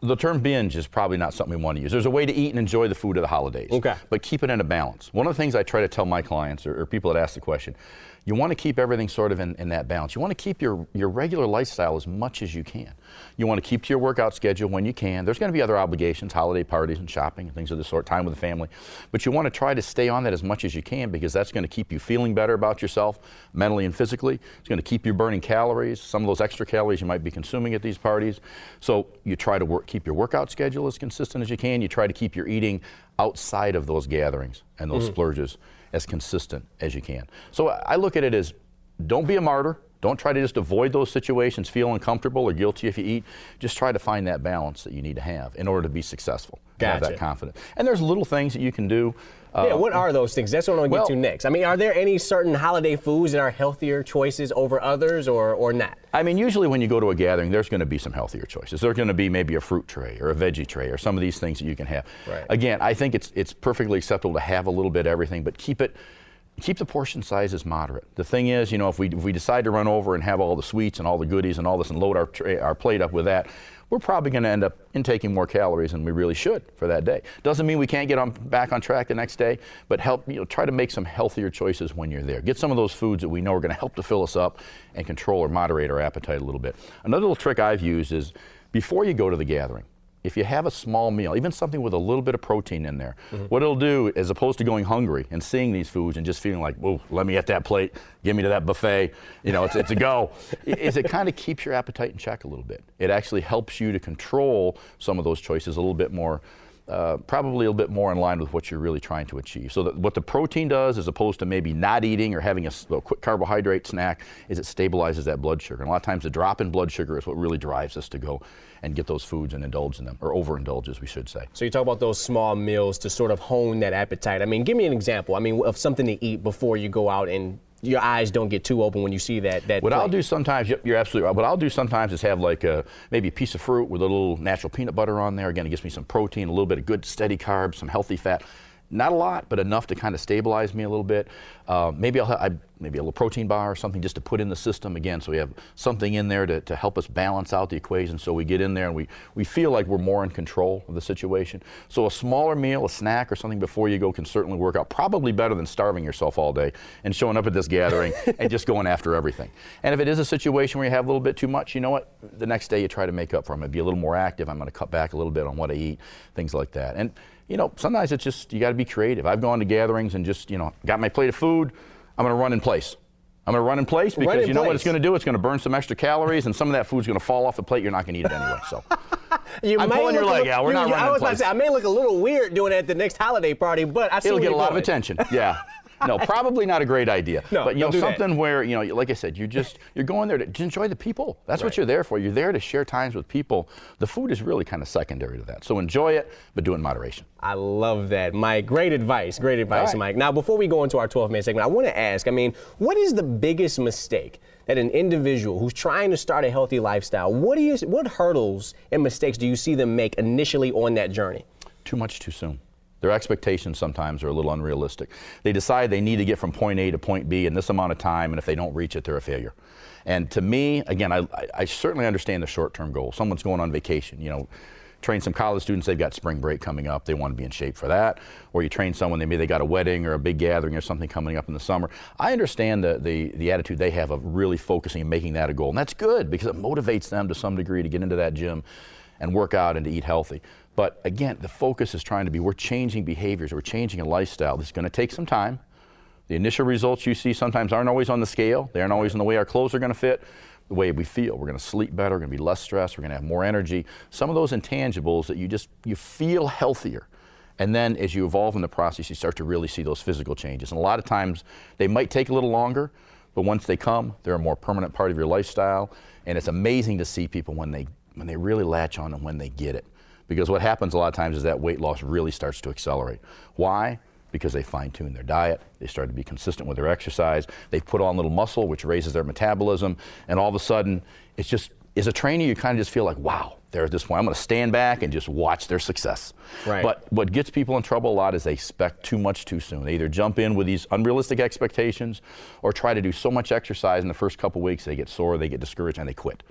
S7: the term binge is probably not something we want to use. There's a way to eat and enjoy the food of the holidays.
S2: Okay.
S7: But keep it in a balance. One of the things I try to tell my clients or, or people that ask the question, you want to keep everything sort of in, in that balance. You want to keep your, your regular lifestyle as much as you can. You want to keep to your workout schedule when you can. There's going to be other obligations, holiday parties and shopping and things of this sort, time with the family. But you want to try to stay on that as much as you can because that's going to keep you feeling better about yourself, mentally and physically. It's going to keep you burning calories, some of those extra calories you might be consuming at these parties. So you try to work, keep your workout schedule as consistent as you can. You try to keep your eating outside of those gatherings and those mm-hmm. splurges as consistent as you can. So I look at it as, don't be a martyr. Don't try to just avoid those situations, feel uncomfortable or guilty if you eat. Just try to find that balance that you need to have in order to be successful.
S2: Gotcha.
S7: Have that confidence. And there's little things that you can do.
S2: Yeah, uh, what are those things? That's what I want to
S7: well,
S2: get to next. I mean, are there any certain holiday foods that are healthier choices over others or, or not?
S7: I mean, usually when you go to a gathering, there's going to be some healthier choices. There's going to be maybe a fruit tray or a veggie tray or some of these things that you can have.
S2: Right.
S7: Again, I think it's it's perfectly acceptable to have a little bit of everything, but keep it Keep the portion sizes moderate. The thing is, you know, if we if we decide to run over and have all the sweets and all the goodies and all this and load our tray, our plate up with that, we're probably going to end up intaking more calories than we really should for that day. Doesn't mean we can't get on back on track the next day, but help you know try to make some healthier choices when you're there. Get some of those foods that we know are going to help to fill us up and control or moderate our appetite a little bit. Another little trick I've used is before you go to the gathering, if you have a small meal, even something with a little bit of protein in there, mm-hmm. what it'll do, as opposed to going hungry and seeing these foods and just feeling like, whoa, let me at that plate, give me to that buffet, you know, it's, it's a go, is it kind of keeps your appetite in check a little bit. It actually helps you to control some of those choices a little bit more, uh, probably a little bit more in line with what you're really trying to achieve. So that what the protein does, as opposed to maybe not eating or having a, a quick carbohydrate snack, is it stabilizes that blood sugar. And a lot of times the drop in blood sugar is what really drives us to go and get those foods and indulge in them, or overindulge, as we should say.
S2: So you talk about those small meals to sort of hone that appetite. I mean, give me an example. I mean, of something to eat before you go out and your eyes don't get too open when you see that. that
S7: what
S2: plate.
S7: I'll do sometimes, you're absolutely right. What I'll do sometimes is have like a, maybe a piece of fruit with a little natural peanut butter on there. Again, it gives me some protein, a little bit of good steady carbs, some healthy fat. Not a lot, but enough to kind of stabilize me a little bit. Uh, maybe I'll have I, maybe a little protein bar or something just to put in the system again, so we have something in there to, to help us balance out the equation. So we get in there and we we feel like we're more in control of the situation. So a smaller meal, a snack, or something before you go can certainly work out. Probably better than starving yourself all day and showing up at this gathering and just going after everything. And if it is a situation where you have a little bit too much, you know what? The next day you try to make up for it. Be a little more active. I'm going to cut back a little bit on what I eat, things like that. And you know, sometimes it's just, you got to be creative. I've gone to gatherings and just, you know, got my plate of food, I'm going to run in place. I'm going to run in place because
S2: in
S7: you know
S2: place.
S7: what it's going to do? It's going to burn some extra calories, and some of that food's going to fall off the plate. You're not going to eat it anyway. So
S2: you
S7: I'm
S2: may
S7: pulling your leg
S2: little,
S7: out. We're
S2: you,
S7: not
S2: you,
S7: running
S2: I was
S7: in place.
S2: about to say, I may look a little weird doing it at the next holiday party, but I see
S7: It'll
S2: where
S7: get a
S2: you're
S7: lot
S2: going.
S7: of attention. Yeah. No, probably not a great idea.
S2: No,
S7: but you know,
S2: don't do
S7: something
S2: that.
S7: where, you know, like I said, you just you're going there to, to enjoy the people. That's
S2: Right.
S7: what you're there for. You're there to share times with people. The food is really kind of secondary to that. So enjoy it, but do it in moderation.
S2: I love that, Mike. Great advice. Great advice,
S7: right.
S2: Mike. Now, before we go into our twelve-man segment, I want to ask, I mean, what is the biggest mistake that an individual who's trying to start a healthy lifestyle, what do you, what hurdles and mistakes do you see them make initially on that journey?
S7: Too much too soon. Their expectations sometimes are a little unrealistic. They decide they need to get from point A to point B in this amount of time, and if they don't reach it, they're a failure. And to me, again, I, I certainly understand the short-term goal. Someone's going on vacation, you know, train some college students, they've got spring break coming up, they want to be in shape for that. Or you train someone, maybe they got a wedding or a big gathering or something coming up in the summer. I understand the, the, the attitude they have of really focusing and making that a goal. And that's good because it motivates them to some degree to get into that gym and work out and to eat healthy. But again, the focus is trying to be, we're changing behaviors, we're changing a lifestyle. This is going to take some time. The initial results you see sometimes aren't always on the scale. They aren't always in the way our clothes are going to fit, the way we feel. We're going to sleep better, we're going to be less stressed, we're going to have more energy. Some of those intangibles that you just, you feel healthier. And then as you evolve in the process, you start to really see those physical changes. And a lot of times they might take a little longer, but once they come, they're a more permanent part of your lifestyle. And it's amazing to see people when they, when they really latch on and when they get it. Because what happens a lot of times is that weight loss really starts to accelerate. Why? Because they fine-tune their diet, they start to be consistent with their exercise, they put on a little muscle, which raises their metabolism, and all of a sudden, it's just, as a trainer, you kind of just feel like, wow, they're at this point. I'm going to stand back and just watch their success.
S2: Right.
S7: But what gets people in trouble a lot is they expect too much too soon. They either jump in with these unrealistic expectations or try to do so much exercise in the first couple weeks, they get sore, they get discouraged, and they quit.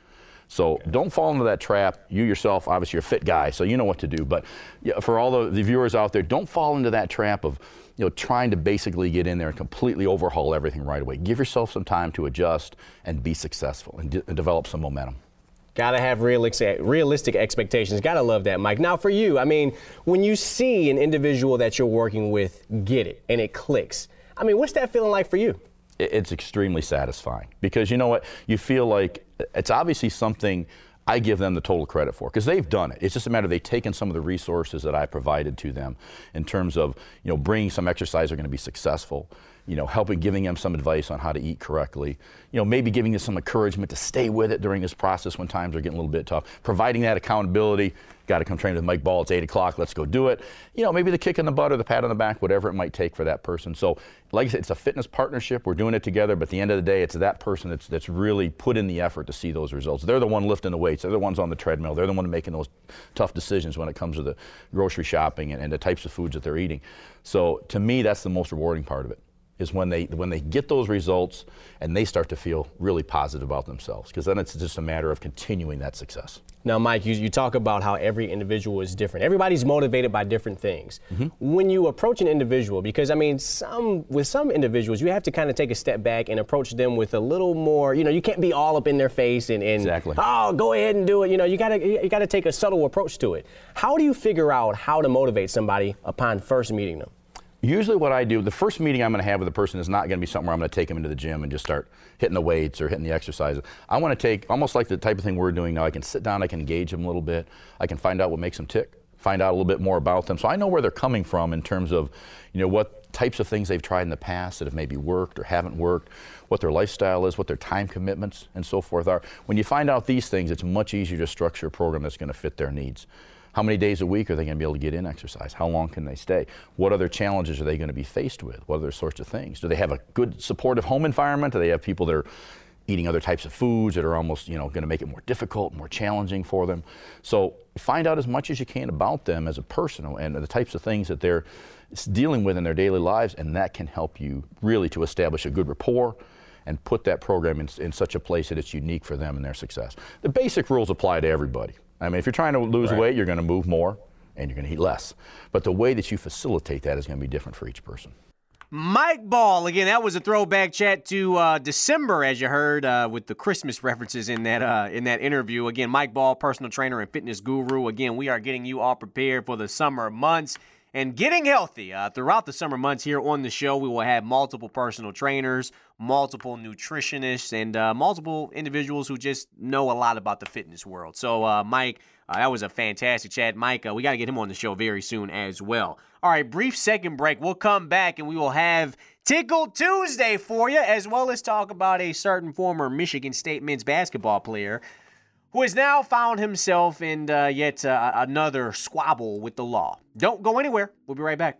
S7: So don't fall into that trap. You yourself, obviously, you're a fit guy, so you know what to do. But yeah, for all the, the viewers out there, don't fall into that trap of you know, trying to basically get in there and completely overhaul everything right away. Give yourself some time to adjust and be successful and, de- and develop some momentum.
S2: Gotta have realistic, realistic expectations. Gotta love that, Mike. Now, for you, I mean, when you see an individual that you're working with get it and it clicks, I mean, what's that feeling like for you?
S7: It's extremely satisfying because you know what? You feel like it's obviously something I give them the total credit for because they've done it. It's just a matter of they've taken some of the resources that I provided to them in terms of, you know, bringing some exercise are going to be successful, you know, helping, giving them some advice on how to eat correctly, you know, maybe giving them some encouragement to stay with it during this process when times are getting a little bit tough, providing that accountability. Got to come train with Mike Ball. It's eight o'clock. Let's go do it. You know, maybe the kick in the butt or the pat on the back, whatever it might take for that person. So, like I said, it's a fitness partnership. We're doing it together, but at the end of the day, it's that person that's that's really put in the effort to see those results. They're the one lifting the weights. They're the ones on the treadmill. They're the one making those tough decisions when it comes to the grocery shopping and, and the types of foods that they're eating. So, to me, that's the most rewarding part of it. Is when they when they get those results and they start to feel really positive about themselves, because then it's just a matter of continuing that success.
S2: Now, Mike, you, you talk about how every individual is different. Everybody's motivated by different things. Mm-hmm. When you approach an individual, because I mean, some with some individuals, you have to kind of take a step back and approach them with a little more. You know, you can't be all up in their face and, and
S7: exactly.
S2: Oh, go ahead and do it. You know, you gotta you gotta take a subtle approach to it. How do you figure out how to motivate somebody upon first meeting them?
S7: Usually what I do, the first meeting I'm going to have with a person is not going to be something where I'm going to take them into the gym and just start hitting the weights or hitting the exercises. I want to take, almost like the type of thing we're doing now, I can sit down, I can engage them a little bit, I can find out what makes them tick, find out a little bit more about them. So I know where they're coming from in terms of, you know, what types of things they've tried in the past that have maybe worked or haven't worked, what their lifestyle is, what their time commitments and so forth are. When you find out these things, it's much easier to structure a program that's going to fit their needs. How many days a week are they going to be able to get in exercise? How long can they stay? What other challenges are they going to be faced with? What other sorts of things? Do they have a good supportive home environment? Do they have people that are eating other types of foods that are almost, you know, going to make it more difficult, more challenging for them? So find out as much as you can about them as a person and the types of things that they're dealing with in their daily lives, and that can help you really to establish a good rapport and put that program in, in such a place that it's unique for them and their success. The basic rules apply to everybody. I mean, if you're trying to lose
S2: right.
S7: weight, you're going to move more and you're going to eat less. But the way that you facilitate that is going to be different for each person.
S2: Mike Ball, again, that was a throwback chat to uh, December, as you heard, uh, with the Christmas references in that uh, in that interview. Again, Mike Ball, personal trainer and fitness guru. Again, we are getting you all prepared for the summer months and getting healthy. Uh, throughout the summer months here on the show, we will have multiple personal trainers, multiple nutritionists, and uh, multiple individuals who just know a lot about the fitness world. So, uh, Mike, uh, that was a fantastic chat. Mike, uh, we got to get him on the show very soon as well. All right, brief second break. We'll come back and we will have Tickle Tuesday for you, as well as talk about a certain former Michigan State men's basketball player who has now found himself in uh, yet uh, another squabble with the law. Don't go anywhere. We'll be right back.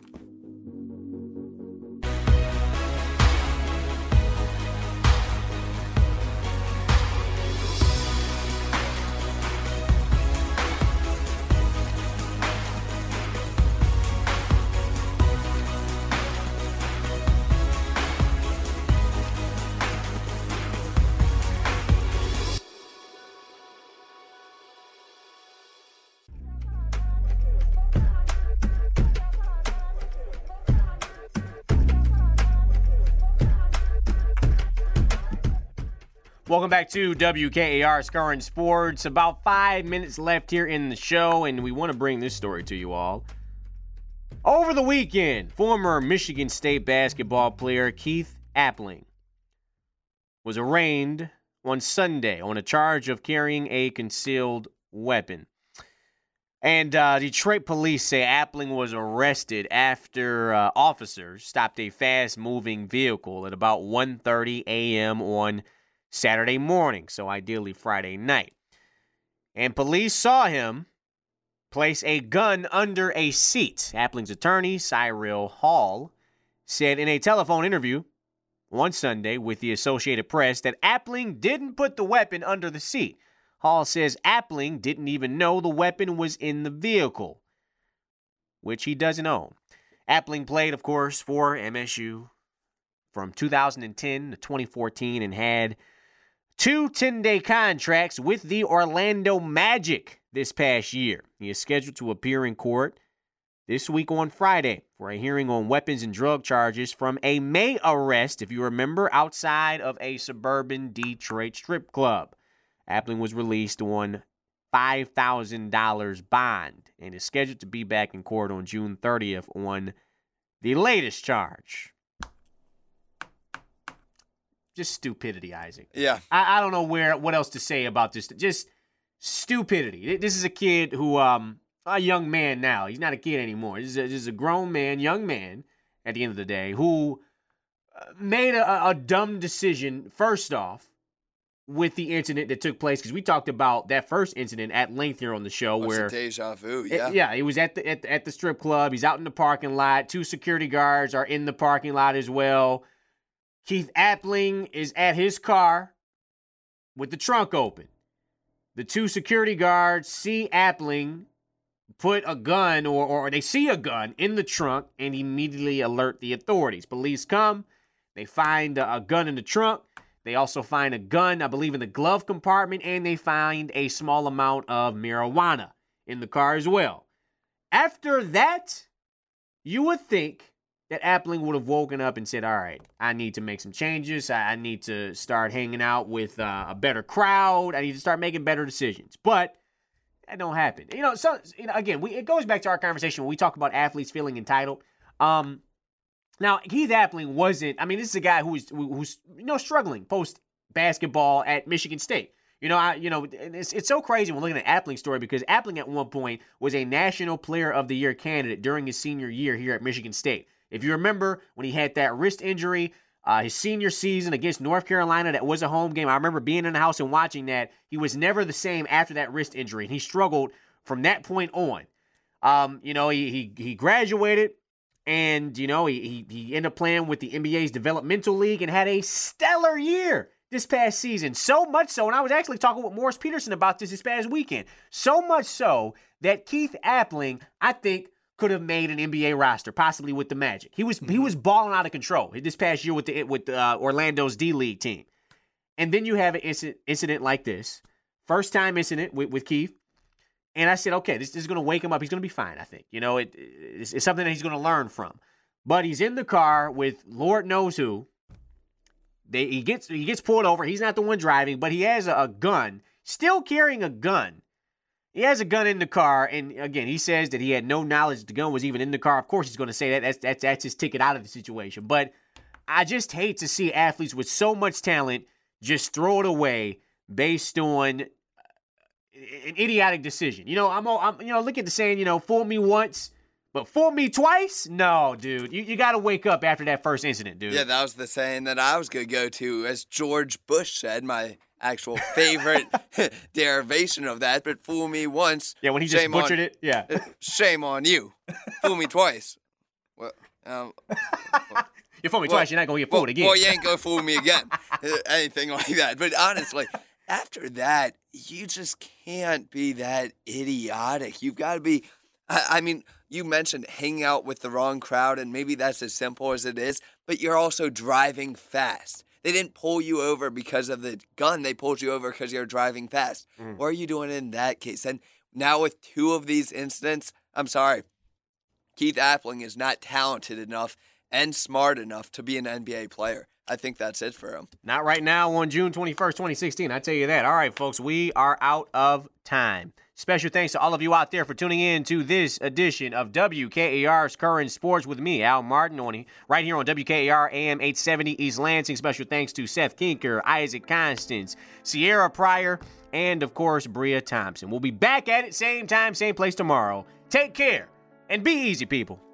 S2: Welcome back to W K A R's Current Sports. About five minutes left here in the show, and we want to bring this story to you all. Over the weekend, former Michigan State basketball player Keith Appling was arraigned on Sunday on a charge of carrying a concealed weapon. And uh, Detroit police say Appling was arrested after uh, officers stopped a fast-moving vehicle at about one thirty a.m. on Saturday morning, so ideally Friday night. And police saw him place a gun under a seat. Appling's attorney, Cyril Hall, said in a telephone interview on Sunday with the Associated Press that Appling didn't put the weapon under the seat. Hall says Appling didn't even know the weapon was in the vehicle, which he doesn't own. Appling played, of course, for M S U from two thousand ten to twenty fourteen and had two ten-day contracts with the Orlando Magic this past year. He is scheduled to appear in court this week on Friday for a hearing on weapons and drug charges from a May arrest, if you remember, outside of a suburban Detroit strip club. Appling was released on five thousand dollars bond and is scheduled to be back in court on June thirtieth on the latest charge. Just stupidity, Isaac.
S6: Yeah.
S2: I, I don't know where what else to say about this. Just stupidity. This is a kid who, um, a young man now. He's not a kid anymore. This is a, this is a grown man, young man, at the end of the day, who made a, a dumb decision, first off, with the incident that took place, because we talked about that first incident at length here on the show.
S6: What's
S2: where
S6: a deja vu, yeah.
S2: It, yeah, he was at the, at the at the strip club. He's out in the parking lot. Two security guards are in the parking lot as well. Keith Appling is at his car with the trunk open. The two security guards see Appling put a gun, or, or they see a gun in the trunk, and immediately alert the authorities. Police come. They find a, a gun in the trunk. They also find a gun, I believe, in the glove compartment, and they find a small amount of marijuana in the car as well. After that, you would think that Appling would have woken up and said, all right, I need to make some changes. I, I need to start hanging out with uh, a better crowd. I need to start making better decisions. But that don't happen. You know, so you know, again, we, it goes back to our conversation when we talk about athletes feeling entitled. Um, now, Keith Appling wasn't, I mean, this is a guy who's, who's you know, struggling post-basketball at Michigan State. You know, I, you know, it's it's so crazy when looking at Appling's story, because Appling at one point was a National Player of the Year candidate during his senior year here at Michigan State. If you remember when he had that wrist injury, uh, his senior season against North Carolina, that was a home game. I remember being in the house and watching that. He was never the same after that wrist injury, and he struggled from that point on. Um, you know, he he he graduated, and you know he he he ended up playing with the N B A's developmental league and had a stellar year this past season. So much so, and I was actually talking with Morris Peterson about this this past weekend. So much so that Keith Appling, I think, could have made an N B A roster, possibly with the Magic. He was mm-hmm. he was balling out of control this past year with the with uh, Orlando's D-League team. And then you have an incident, incident like this, first time incident with, with Keith. And I said, okay, this, this is going to wake him up. He's going to be fine, I think. You know, it, it's, it's something that he's going to learn from. But he's in the car with Lord knows who. They, he gets he gets pulled over. He's not the one driving, but he has a, a gun, still carrying a gun. He has a gun in the car, and again, he says that he had no knowledge that the gun was even in the car. Of course he's going to say that. That's, that's, that's his ticket out of the situation. But I just hate to see athletes with so much talent just throw it away based on an idiotic decision. You know, I'm, I'm you know, look at the saying, you know, fool me once, but fool me twice? No, dude. You, you got to wake up after that first incident, dude.
S6: Yeah, that was the saying that I was going to go to. As George Bush said, my actual favorite derivation of that, but fool me once.
S2: Yeah, when he just butchered
S6: on,
S2: it. Yeah.
S6: Shame on you. Fool me twice. Well, um, well,
S2: you fool me
S6: well,
S2: twice, you're not going to get fooled
S6: well,
S2: again.
S6: Well, you ain't going to fool me again. Anything like that. But honestly, after that, you just can't be that idiotic. You've got to be, I, I mean, you mentioned hanging out with the wrong crowd, and maybe that's as simple as it is, but you're also driving fast. They didn't pull you over because of the gun. They pulled you over because you're driving fast. Mm. What are you doing in that case? And now with two of these incidents, I'm sorry, Keith Appling is not talented enough and smart enough to be an N B A player. I think that's it for him.
S2: Not right now on June twenty-first, twenty sixteen. I tell you that. All right, folks, we are out of time. Special thanks to all of you out there for tuning in to this edition of W K A R's Current Sports with me, Al Martin, on, right here on W K A R A M eight seventy East Lansing. Special thanks to Seth Kinker, Isaac Constance, Sierra Pryor, and, of course, Bria Thompson. We'll be back at it same time, same place tomorrow. Take care, and be easy, people.